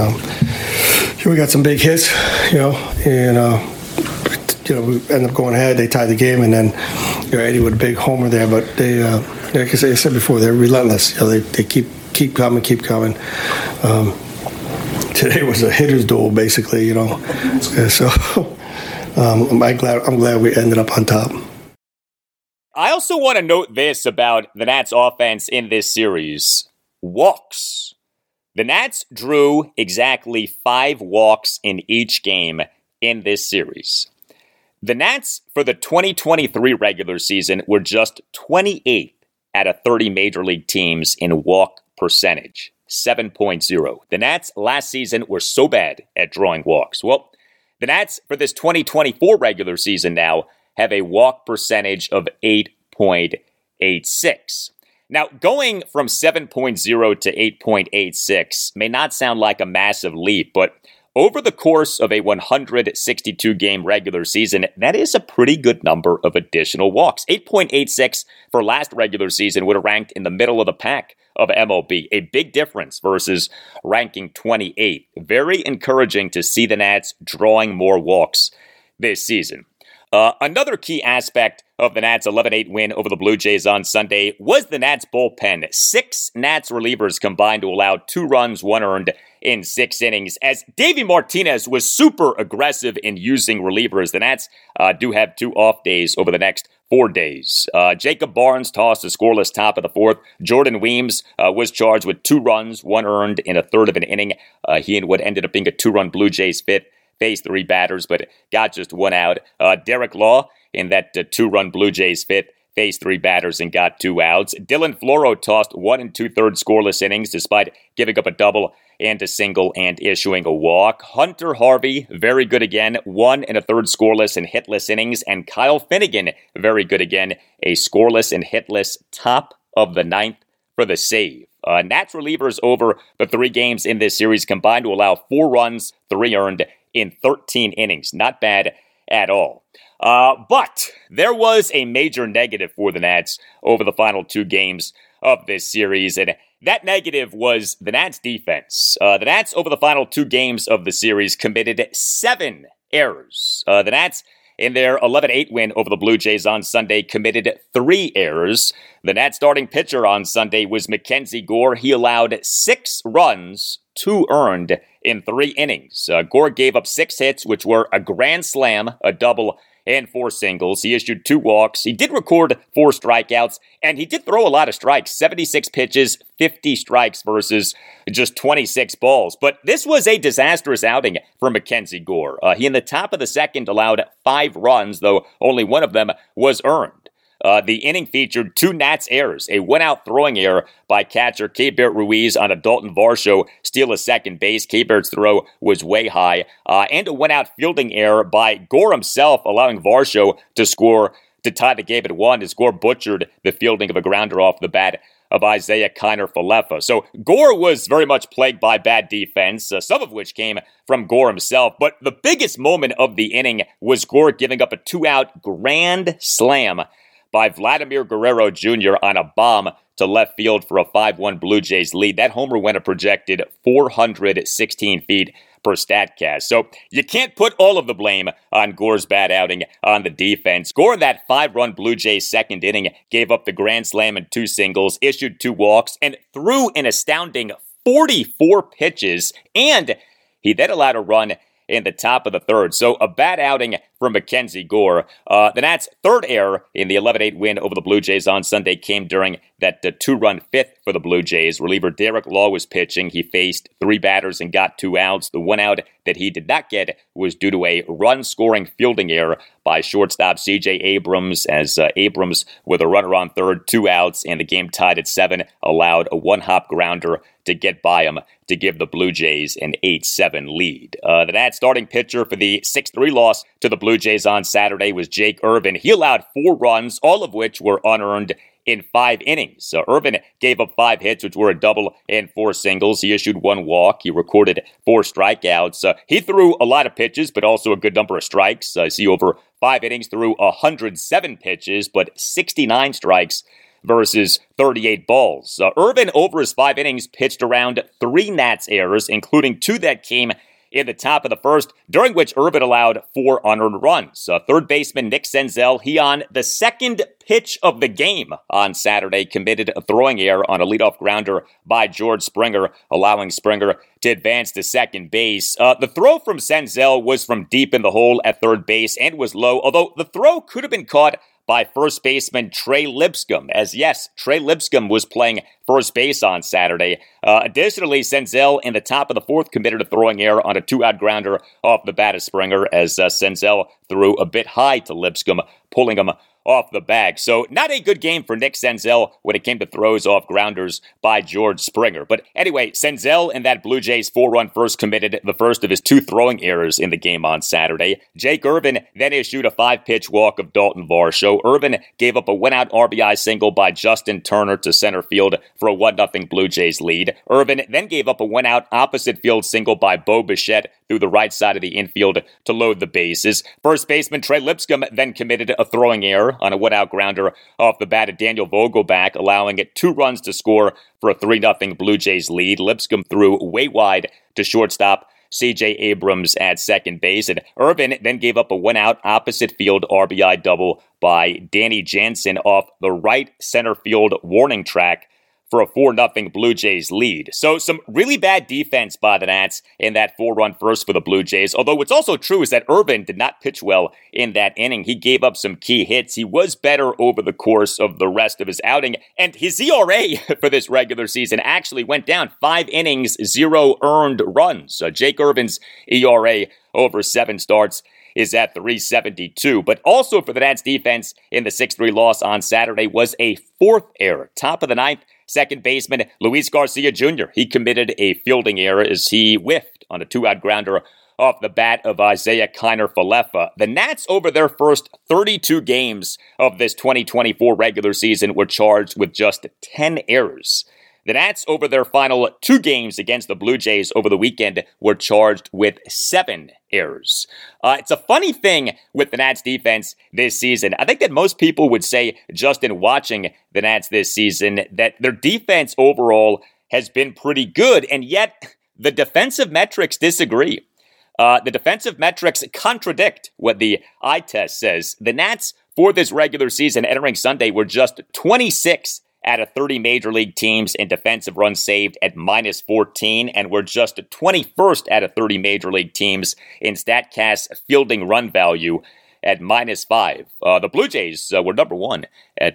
we got some big hits, and, we end up going ahead. They tied the game, and then, Eddie with a big homer there. But they, like I said before, they're relentless. They keep coming. Today was a hitter's duel, basically, So I'm glad we ended up on top. I also want to note this about the Nats offense in this series. Walks. The Nats drew exactly 5 walks in each game in this series. The Nats, for the 2023 regular season, were just 28th out of 30 major league teams in walk percentage, 7.0. The Nats last season were so bad at drawing walks. Well, the Nats, for this 2024 regular season now, have a walk percentage of 8.86. Now, going from 7.0 to 8.86 may not sound like a massive leap, but over the course of a 162-game regular season, that is a pretty good number of additional walks. 8.86 for last regular season would have ranked in the middle of the pack of MLB. A big difference versus ranking 28th. Very encouraging to see the Nats drawing more walks this season. Another key aspect of the Nats' 11-8 win over the Blue Jays on Sunday was the Nats' bullpen. 6 Nats relievers combined to allow 2 runs, 1 earned in 6 innings. As Davey Martinez was super aggressive in using relievers, the Nats do have 2 off days over the next 4 days. Jacob Barnes tossed a scoreless top of the 4th. Jordan Weems was charged with 2 runs, 1 earned in a third of an inning. He and what ended up being a 2-run Blue Jays 5th. Faced 3 batters, but got just 1 out. Derek Law in that 2-run Blue Jays 5th faced 3 batters and got 2 outs. Dylan Floro tossed 1 2/3 scoreless innings despite giving up a double and a single and issuing a walk. Hunter Harvey, very good again, 1 1/3 scoreless and hitless innings. And Kyle Finnegan, very good again, a scoreless and hitless top of the 9th for the save. Nats relievers over the 3 games in this series combined to allow 4 runs, 3 earned, in 13 innings. Not bad at all. But there was a major negative for the Nats over the final 2 games of this series, and that negative was the Nats defense. The Nats over the final 2 games of the series committed 7 errors. The Nats in their 11-8 win over the Blue Jays on Sunday committed 3 errors. The Nats starting pitcher on Sunday was Mackenzie Gore. He allowed 6 runs, 2 earned in 3 innings. Gore gave up 6 hits, which were a grand slam, a double, and 4 singles. He issued 2 walks. He did record 4 strikeouts, and he did throw a lot of strikes. 76 pitches, 50 strikes versus just 26 balls. But this was a disastrous outing for Mackenzie Gore. He, in the top of the second, allowed 5 runs, though only one of them was earned. The inning featured 2 Nats errors, a one-out throwing error by catcher Keibert Ruiz on a Dalton Varsho steal of second base. Keibert's throw was way high, and a one-out fielding error by Gore himself, allowing Varsho to score to tie the game at 1 as Gore butchered the fielding of a grounder off the bat of Isaiah Kiner-Falefa. So Gore was very much plagued by bad defense, some of which came from Gore himself. But the biggest moment of the inning was Gore giving up a 2-out grand slam by Vladimir Guerrero Jr. on a bomb to left field for a 5-1 Blue Jays lead. That homer went a projected 416 feet per StatCast. So you can't put all of the blame on Gore's bad outing on the defense. Gore in that 5-run Blue Jays second inning gave up the grand slam and 2 singles, issued 2 walks, and threw an astounding 44 pitches, and he then allowed a run in the top of the third. So a bad outing from Mackenzie Gore. The Nats' third error in the 11-8 win over the Blue Jays on Sunday came during that 2-run fifth for the Blue Jays. Reliever Derek Law was pitching. He faced 3 batters and got 2 outs. The 1 out that he did not get was due to a run-scoring fielding error by shortstop C.J. Abrams, as Abrams, with a runner on third, 2 outs, and the game tied at 7, allowed a 1-hop grounder to get by him to give the Blue Jays an 8-7 lead. The Nats starting pitcher for the 6-3 loss to the Blue Jays on Saturday was Jake Irvin. He allowed 4 runs, all of which were unearned in 5 innings. Irvin gave up 5 hits, which were a double and 4 singles. He issued 1 walk. He recorded 4 strikeouts. He threw a lot of pitches, but also a good number of strikes. See, over 5 innings, threw 107 pitches, but 69 strikes versus 38 balls. Irvin, over his 5 innings, pitched around 3 Nats errors, including 2 that came in the top of the first, during which Irvin allowed 4 unearned runs. Third baseman Nick Senzel, he on the second pitch of the game on Saturday committed a throwing error on a leadoff grounder by George Springer, allowing Springer to advance to second base. The throw from Senzel was from deep in the hole at third base and was low, although the throw could have been caught by first baseman Trey Lipscomb, as yes, Trey Lipscomb was playing first base on Saturday. Additionally, Senzel in the top of the fourth committed a throwing error on a 2-out grounder off the bat of Springer, as Senzel threw a bit high to Lipscomb, pulling him off the bag. So not a good game for Nick Senzel when it came to throws off grounders by George Springer. But anyway, Senzel in that Blue Jays 4-run first committed the first of his 2 throwing errors in the game on Saturday. Jake Irvin then issued a 5-pitch walk of Dalton Varsho. Irvin gave up a 1-out RBI single by Justin Turner to center field for a 1-0 Blue Jays lead. Irvin then gave up a 1-out opposite field single by Bo Bichette through the right side of the infield to load the bases. First baseman Trey Lipscomb then committed a throwing error on a 1-out grounder off the bat of Daniel Vogelback, allowing it 2 runs to score for a 3-0 Blue Jays lead. Lipscomb threw way wide to shortstop C.J. Abrams at second base, and Irvin then gave up a 1-out opposite field RBI double by Danny Jansen off the right center field warning track for a 4-0 Blue Jays lead. So some really bad defense by the Nats in that 4-run first for the Blue Jays. Although what's also true is that Irvin did not pitch well in that inning. He gave up some key hits. He was better over the course of the rest of his outing. And his ERA for this regular season actually went down 5 innings, 0 earned runs. Jake Irvin's ERA over 7 starts is at 3.72. But also for the Nats defense in the 6-3 loss on Saturday was a 4th error. Top of the 9th, second baseman Luis Garcia Jr. He committed a fielding error as he whiffed on a 2-out grounder off the bat of Isaiah Kiner-Falefa. The Nats, over their first 32 games of this 2024 regular season, were charged with just 10 errors. The Nats, over their final 2 games against the Blue Jays over the weekend, were charged with 7 errors. It's a funny thing with the Nats defense this season. I think that most people would say, just in watching the Nats this season, that their defense overall has been pretty good, and yet the defensive metrics disagree. The defensive metrics contradict what the eye test says. The Nats, for this regular season entering Sunday, were just 26 out of 30 major league teams in defensive runs saved at -14, and were just 21st out of 30 major league teams in StatCast's fielding run value at -5. The Blue Jays were number 1 at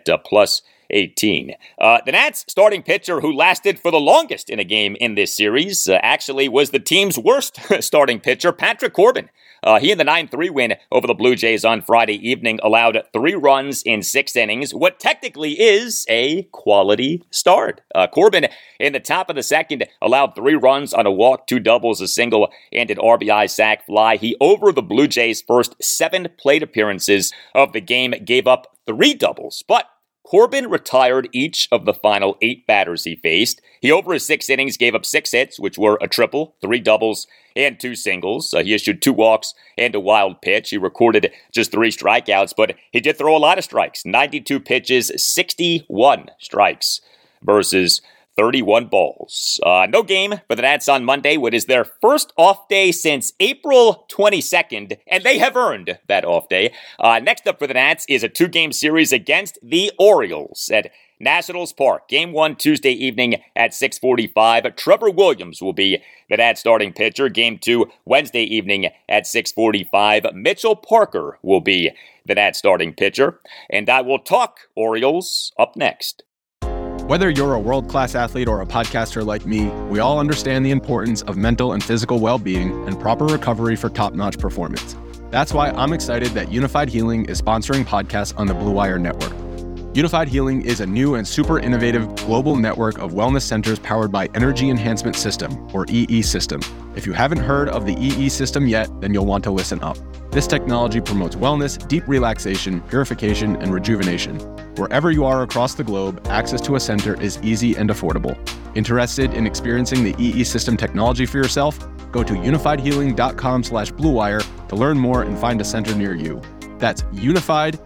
+18. The Nats starting pitcher who lasted for the longest in a game in this series actually was the team's worst starting pitcher, Patrick Corbin. He, in the 9-3 win over the Blue Jays on Friday evening, allowed 3 runs in 6 innings, what technically is a quality start. Corbin, in the top of the second, allowed 3 runs on a walk, 2 doubles, a single, and an RBI sac fly. He, over the Blue Jays' first 7 plate appearances of the game, gave up 3 doubles, but Corbin retired each of the final 8 batters he faced. He, over his 6 innings, gave up 6 hits, which were a triple, 3 doubles, and 2 singles. He issued 2 walks and a wild pitch. He recorded just 3 strikeouts, but he did throw a lot of strikes. 92 pitches, 61 strikes versus 31 balls. No game for the Nats on Monday, what is their first off day since April 22nd, and they have earned that off day. Next up for the Nats is a 2-game series against the Orioles at Nationals Park. Game 1 Tuesday evening at 6:45. Trevor Williams will be the Nats starting pitcher. Game 2 Wednesday evening at 6:45. Mitchell Parker will be the Nats starting pitcher. And I will talk Orioles up next. Whether you're a world-class athlete or a podcaster like me, we all understand the importance of mental and physical well-being and proper recovery for top-notch performance. That's why I'm excited that Unified Healing is sponsoring podcasts on the Blue Wire Network. Unified Healing is a new and super innovative global network of wellness centers powered by Energy Enhancement System, or EE System. If you haven't heard of the EE System yet, then you'll want to listen up. This technology promotes wellness, deep relaxation, purification, and rejuvenation. Wherever you are across the globe, access to a center is easy and affordable. Interested in experiencing the EE System technology for yourself? Go to unifiedhealing.com/bluewire to learn more and find a center near you. That's unified,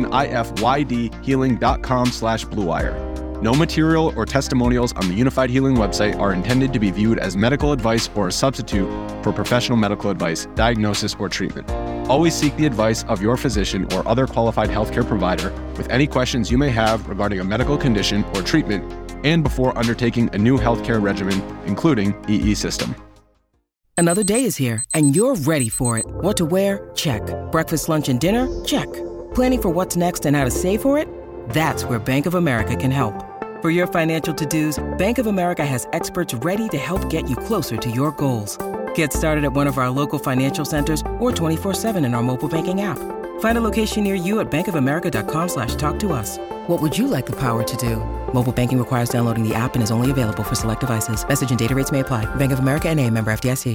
UNIFYD, healing.com/bluewire. No material or testimonials on the Unified Healing website are intended to be viewed as medical advice or a substitute for professional medical advice, diagnosis, or treatment. Always seek the advice of your physician or other qualified healthcare provider with any questions you may have regarding a medical condition or treatment and before undertaking a new healthcare regimen, including EE System. Another day is here, and you're ready for it. What to wear? Check. Breakfast, lunch, and dinner? Check. Planning for what's next and how to save for it? That's where Bank of America can help. For your financial to-dos, Bank of America has experts ready to help get you closer to your goals. Get started at one of our local financial centers or 24/7 in our mobile banking app. Find a location near you at bankofamerica.com/talktous. What would you like the power to do? Mobile banking requires downloading the app and is only available for select devices. Message and data rates may apply. Bank of America NA, member FDIC.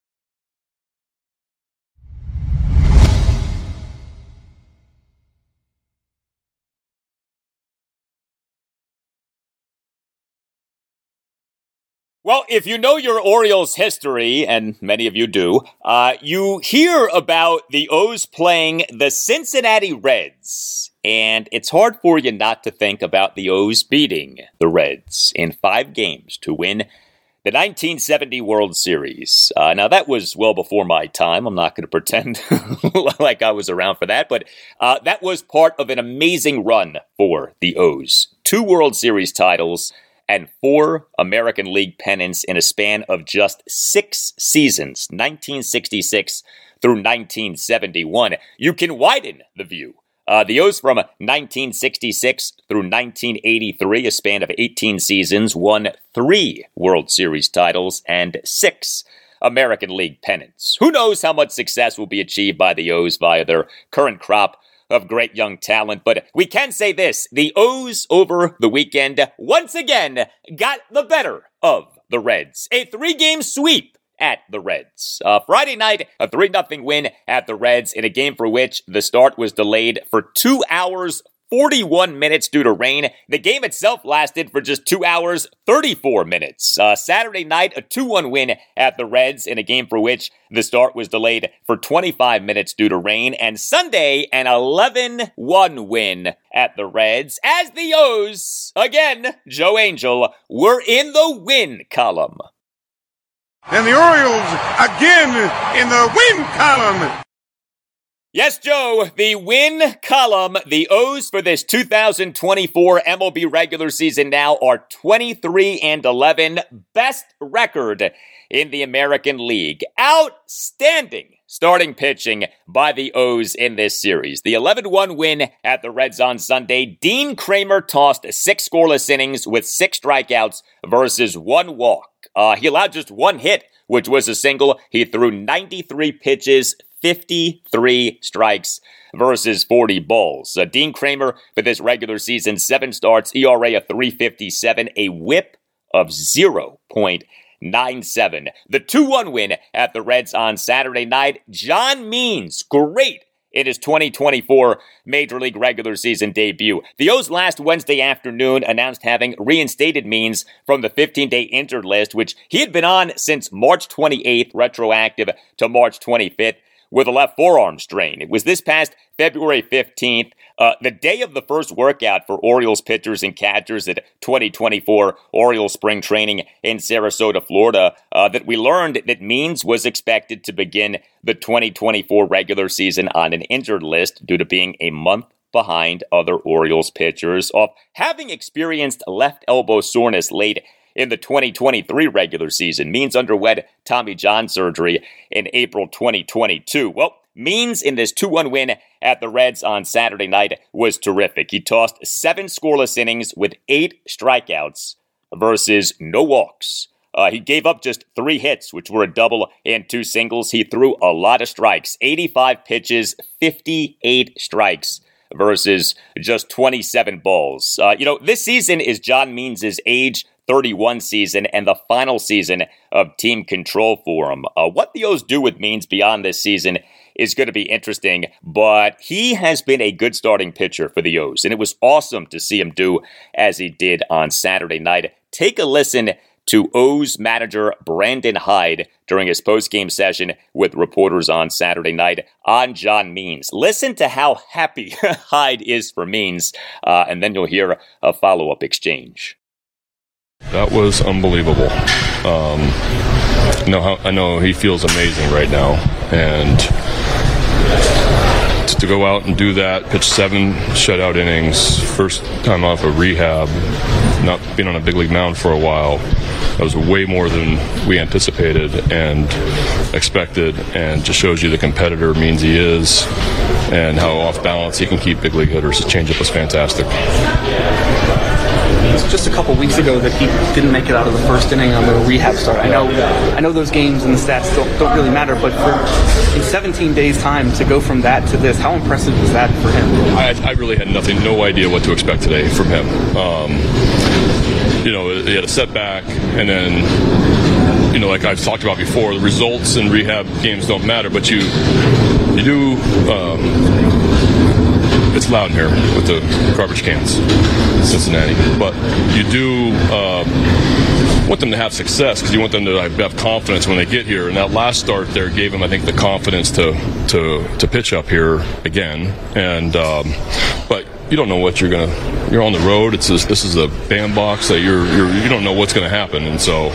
Well, if you know your Orioles history, and many of you do, you hear about the O's playing the Cincinnati Reds. And it's hard for you not to think about the O's beating the Reds in 5 games to win the 1970 World Series. Now, that was well before my time. I'm not going to pretend like I was around for that, but that was part of an amazing run for the O's. 2 World Series titles and 4 American League pennants in a span of just 6 seasons, 1966 through 1971. You can widen the view. The O's from 1966 through 1983, a span of 18 seasons, won 3 World Series titles and 6 American League pennants. Who knows how much success will be achieved by the O's via their current crop of great young talent, but we can say this: the O's over the weekend once again got the better of the Reds. A 3-game sweep at the Reds. Friday night, a 3-0 win at the Reds in a game for which the start was delayed for 2 hours, 41 minutes due to rain. The game itself lasted for just 2 hours, 34 minutes. Saturday night, a 2-1 win at the Reds in a game for which the start was delayed for 25 minutes due to rain. And Sunday, an 11-1 win at the Reds as the O's, again, Joe Angel, were in the win column. And the Orioles again in the win column. Yes, Joe, the win column. The O's for this 2024 MLB regular season now are 23-11, best record in the American League. Outstanding starting pitching by the O's in this series. The 11-1 win at the Reds on Sunday. Dean Kremer tossed 6 scoreless innings with 6 strikeouts versus 1 walk. He allowed just 1 hit, which was a single. He threw 93 pitches, 53 strikes versus 40 balls. Dean Kremer for this regular season, 7 starts, ERA of 3.57, a whip of 0.97. The 2-1 win at the Reds on Saturday night. John Means, great in his 2024 Major League regular season debut. The O's last Wednesday afternoon announced having reinstated Means from the 15-day injured list, which he had been on since March 28th, retroactive to March 25th. With a left forearm strain. It was this past February 15th, the day of the first workout for Orioles pitchers and catchers at 2024 Orioles spring training in Sarasota, Florida, that we learned that Means was expected to begin the 2024 regular season on an injured list due to being a month behind other Orioles pitchers, off having experienced left elbow soreness late in the 2023 regular season. Means underwent Tommy John surgery in April 2022. Well, Means in this 2-1 win at the Reds on Saturday night was terrific. He tossed 7 scoreless innings with 8 strikeouts versus no walks. He gave up just 3 hits, which were a double and 2 singles. He threw a lot of strikes, 85 pitches, 58 strikes versus just 27 balls. This season is John Means' age 31 season and the final season of team control for him. What the O's do with Means beyond this season is going to be interesting, but he has been a good starting pitcher for the O's, and it was awesome to see him do as he did on Saturday night. Take a listen to O's manager Brandon Hyde during his post-game session with reporters on Saturday night on John Means. Listen to how happy Hyde is for Means, and then you'll hear a follow-up exchange. That was unbelievable. I know he feels amazing right now, and to go out and do that, pitch 7 shutout innings, first time off of rehab, not being on a big league mound for a while, that was way more than we anticipated and expected, and just shows you the competitor Means he is and how off balance he can keep big league hitters. The changeup was fantastic. It was just a couple weeks ago that he didn't make it out of the first inning on the rehab start. I know those games and the stats don't really matter, but in 17 days' time to go from that to this, how impressive was that for him? I really had no idea what to expect today from him. He had a setback, and then, like I've talked about before, the results in rehab games don't matter, but you do. It's loud in here with the garbage cans in Cincinnati, but you do want them to have success because you want them to have confidence when they get here. And that last start there gave them, I think, the confidence to pitch up here again. And but you don't know what you're on the road. This is a bandbox that you don't know what's going to happen, and so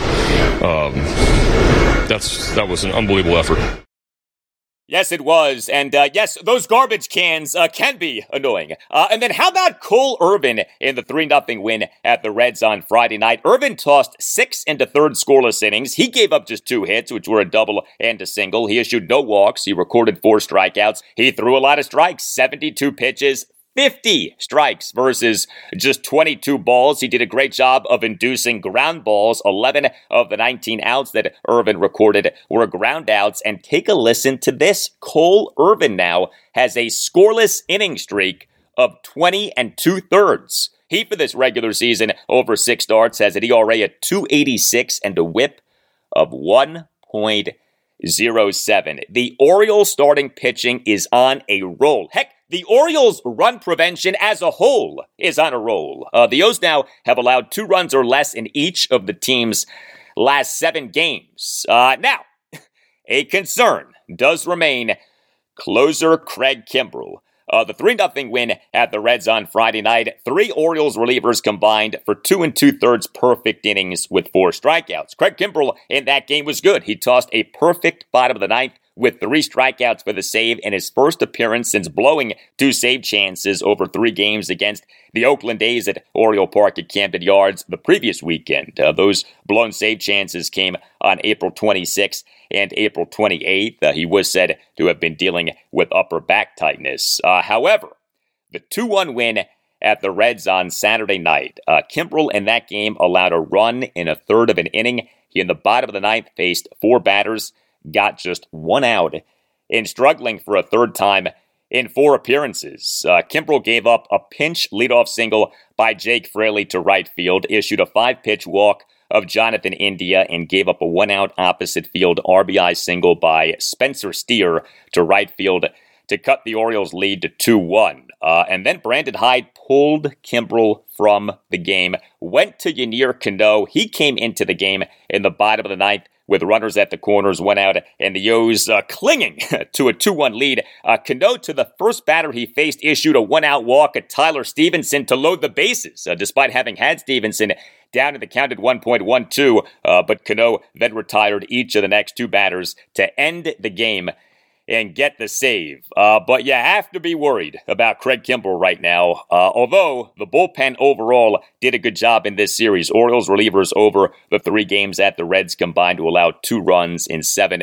that was an unbelievable effort. Yes, it was. And yes, those garbage cans can be annoying. And then how about Cole Irvin in the 3-0 win at the Reds on Friday night? Irvin tossed 6 1/3 scoreless innings. He gave up just 2 hits, which were a double and a single. He issued no walks. He recorded 4 strikeouts. He threw a lot of strikes, 72 pitches, 50 strikes versus just 22 balls. He did a great job of inducing ground balls. 11 of the 19 outs that Irvin recorded were ground outs. And take a listen to this. Cole Irvin now has a scoreless inning streak of 20 2/3. He, for this regular season, over 6 starts, has an ERA at 2.86 and a whip of 1.07. The Orioles starting pitching is on a roll. Heck, the Orioles' run prevention as a whole is on a roll. The O's now have allowed 2 runs or less in each of the team's last 7 games. Now, a concern does remain closer Craig Kimbrel. The 3-0 win at the Reds on Friday night, 3 Orioles relievers combined for 2 2/3 perfect innings with 4 strikeouts. Craig Kimbrel in that game was good. He tossed a perfect bottom of the 9th with 3 strikeouts for the save in his first appearance since blowing 2 save chances over 3 games against the Oakland A's at Oriole Park at Camden Yards the previous weekend. Those blown save chances came on April 26th and April 28th. He was said to have been dealing with upper back tightness. However, the 2-1 win at the Reds on Saturday night, Kimbrel in that game allowed a run in a third of an inning. He in the bottom of the 9th faced 4 batters, got just 1 out, and struggling for a third time in 4 appearances. Kimbrel gave up a pinch leadoff single by Jake Fraley to right field, issued a 5-pitch walk of Jonathan India, and gave up a 1-out opposite field RBI single by Spencer Steer to right field to cut the Orioles' lead to 2-1. And then Brandon Hyde pulled Kimbrel from the game, went to Yennier Cano. He came into the game in the bottom of the 9th with runners at the corners, 1 out, and the O's clinging to a 2-1 lead. Cano, to the first batter he faced, issued a 1-out walk at Tyler Stevenson to load the bases, despite having had Stevenson down in the count at 1.12, but Cano then retired each of the next 2 batters to end the game and get the save. But you have to be worried about Craig Kimbrel right now. Although the bullpen overall did a good job in this series. Orioles relievers over the 3 games at the Reds combined to allow 2 runs in 7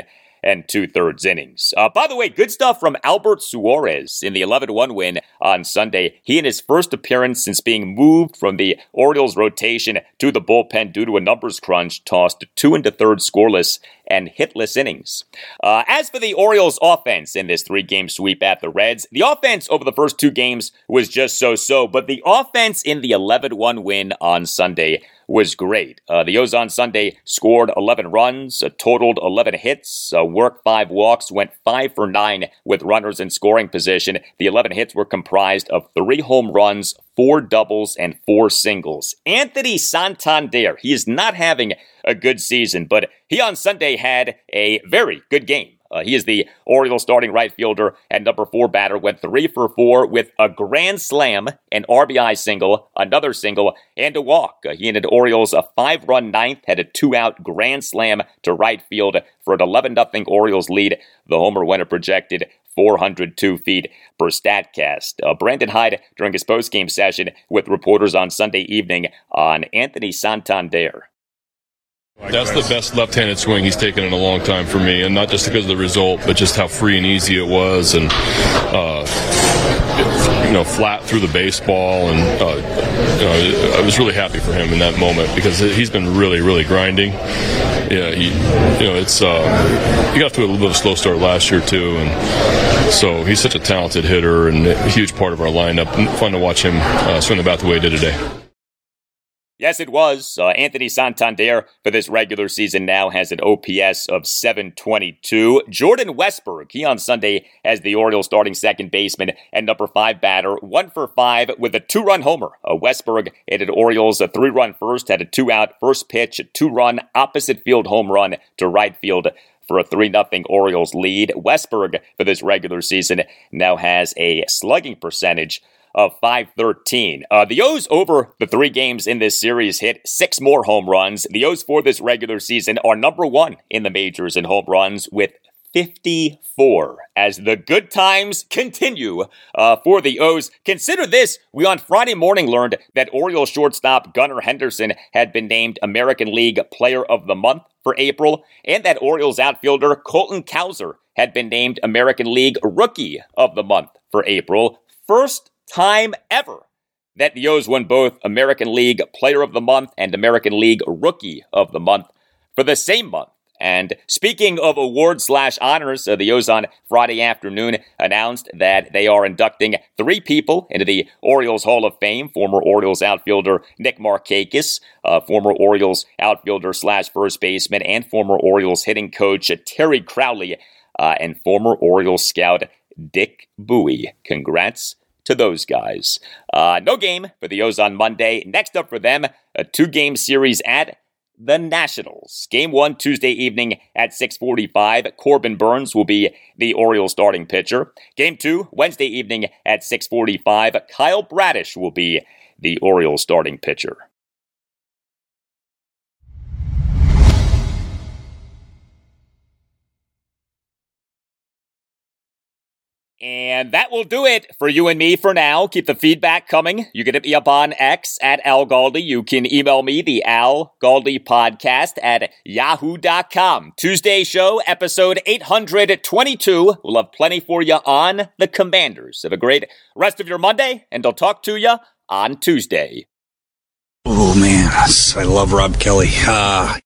2/3 innings. By the way, good stuff from Albert Suarez in the 11-1 win on Sunday. He in his first appearance since being moved from the Orioles rotation to the bullpen due to a numbers crunch tossed 2 2/3 scoreless and hitless innings. As for the Orioles offense in this 3-game sweep at the Reds, the offense over the first 2 games was just so-so, but the offense in the 11-1 win on Sunday was great. The O's on Sunday scored 11 runs, totaled 11 hits, worked 5 walks, went 5 for 9 with runners in scoring position. The 11 hits were comprised of 3 home runs, 4 doubles, and 4 singles. Anthony Santander, he is not having a good season, but he on Sunday had a very good game. He is the Orioles starting right fielder and number 4 batter, went 3 for 4 with a grand slam, an RBI single, another single, and a walk. He ended Orioles a 5-run 9th, had a 2-out grand slam to right field for an 11-0 Orioles lead. The homer went a projected 402 feet per StatCast. Brandon Hyde during his postgame session with reporters on Sunday evening on Anthony Santander. That's the best left-handed swing he's taken in a long time for me, and not just because of the result, but just how free and easy it was, and flat through the baseball, and I was really happy for him in that moment because he's been really, really grinding. Yeah, he got through a little bit of a slow start last year too, and so he's such a talented hitter and a huge part of our lineup. Fun to watch him swing the bat the way he did today. Yes, it was. Anthony Santander for this regular season now has an OPS of 722. Jordan Westburg, he on Sunday as the Orioles starting second baseman and number 5 batter, 1 for 5 with a 2-run homer. Westburg ended Orioles a 3-run first, had a 2-out first pitch, a 2-run opposite field home run to right field for a 3-0 Orioles lead. Westburg for this regular season now has a slugging percentage of .513. The O's over the 3 games in this series hit 6 more home runs. The O's for this regular season are number 1 in the majors in home runs with 54 as the good times continue for the O's. Consider this. We on Friday morning learned that Orioles shortstop Gunnar Henderson had been named American League Player of the Month for April, and that Orioles outfielder Colton Cowser had been named American League Rookie of the Month for April. First time ever that the O's won both American League Player of the Month and American League Rookie of the Month for the same month. And speaking of awards/honors, the O's on Friday afternoon announced that they are inducting 3 people into the Orioles Hall of Fame. Former Orioles outfielder Nick Markakis, former Orioles outfielder/first baseman, and former Orioles hitting coach Terry Crowley, and former Orioles scout Dick Bowie. Congrats to those guys. No game for the O's on Monday. Next up for them, a 2-game series at the Nationals. Game 1 Tuesday evening at 6:45. Corbin Burnes will be the Orioles starting pitcher. Game 2 Wednesday evening at 6:45. Kyle Bradish will be the Orioles starting pitcher. And that will do it for you and me for now. Keep the feedback coming. You can hit me up on X at Al Galdi. You can email me, the Al Galdi podcast at yahoo.com. Tuesday show, episode 822. We'll have plenty for you on the Commanders. Have a great rest of your Monday, and I'll talk to you on Tuesday. Oh, man, I love Rob Kelly.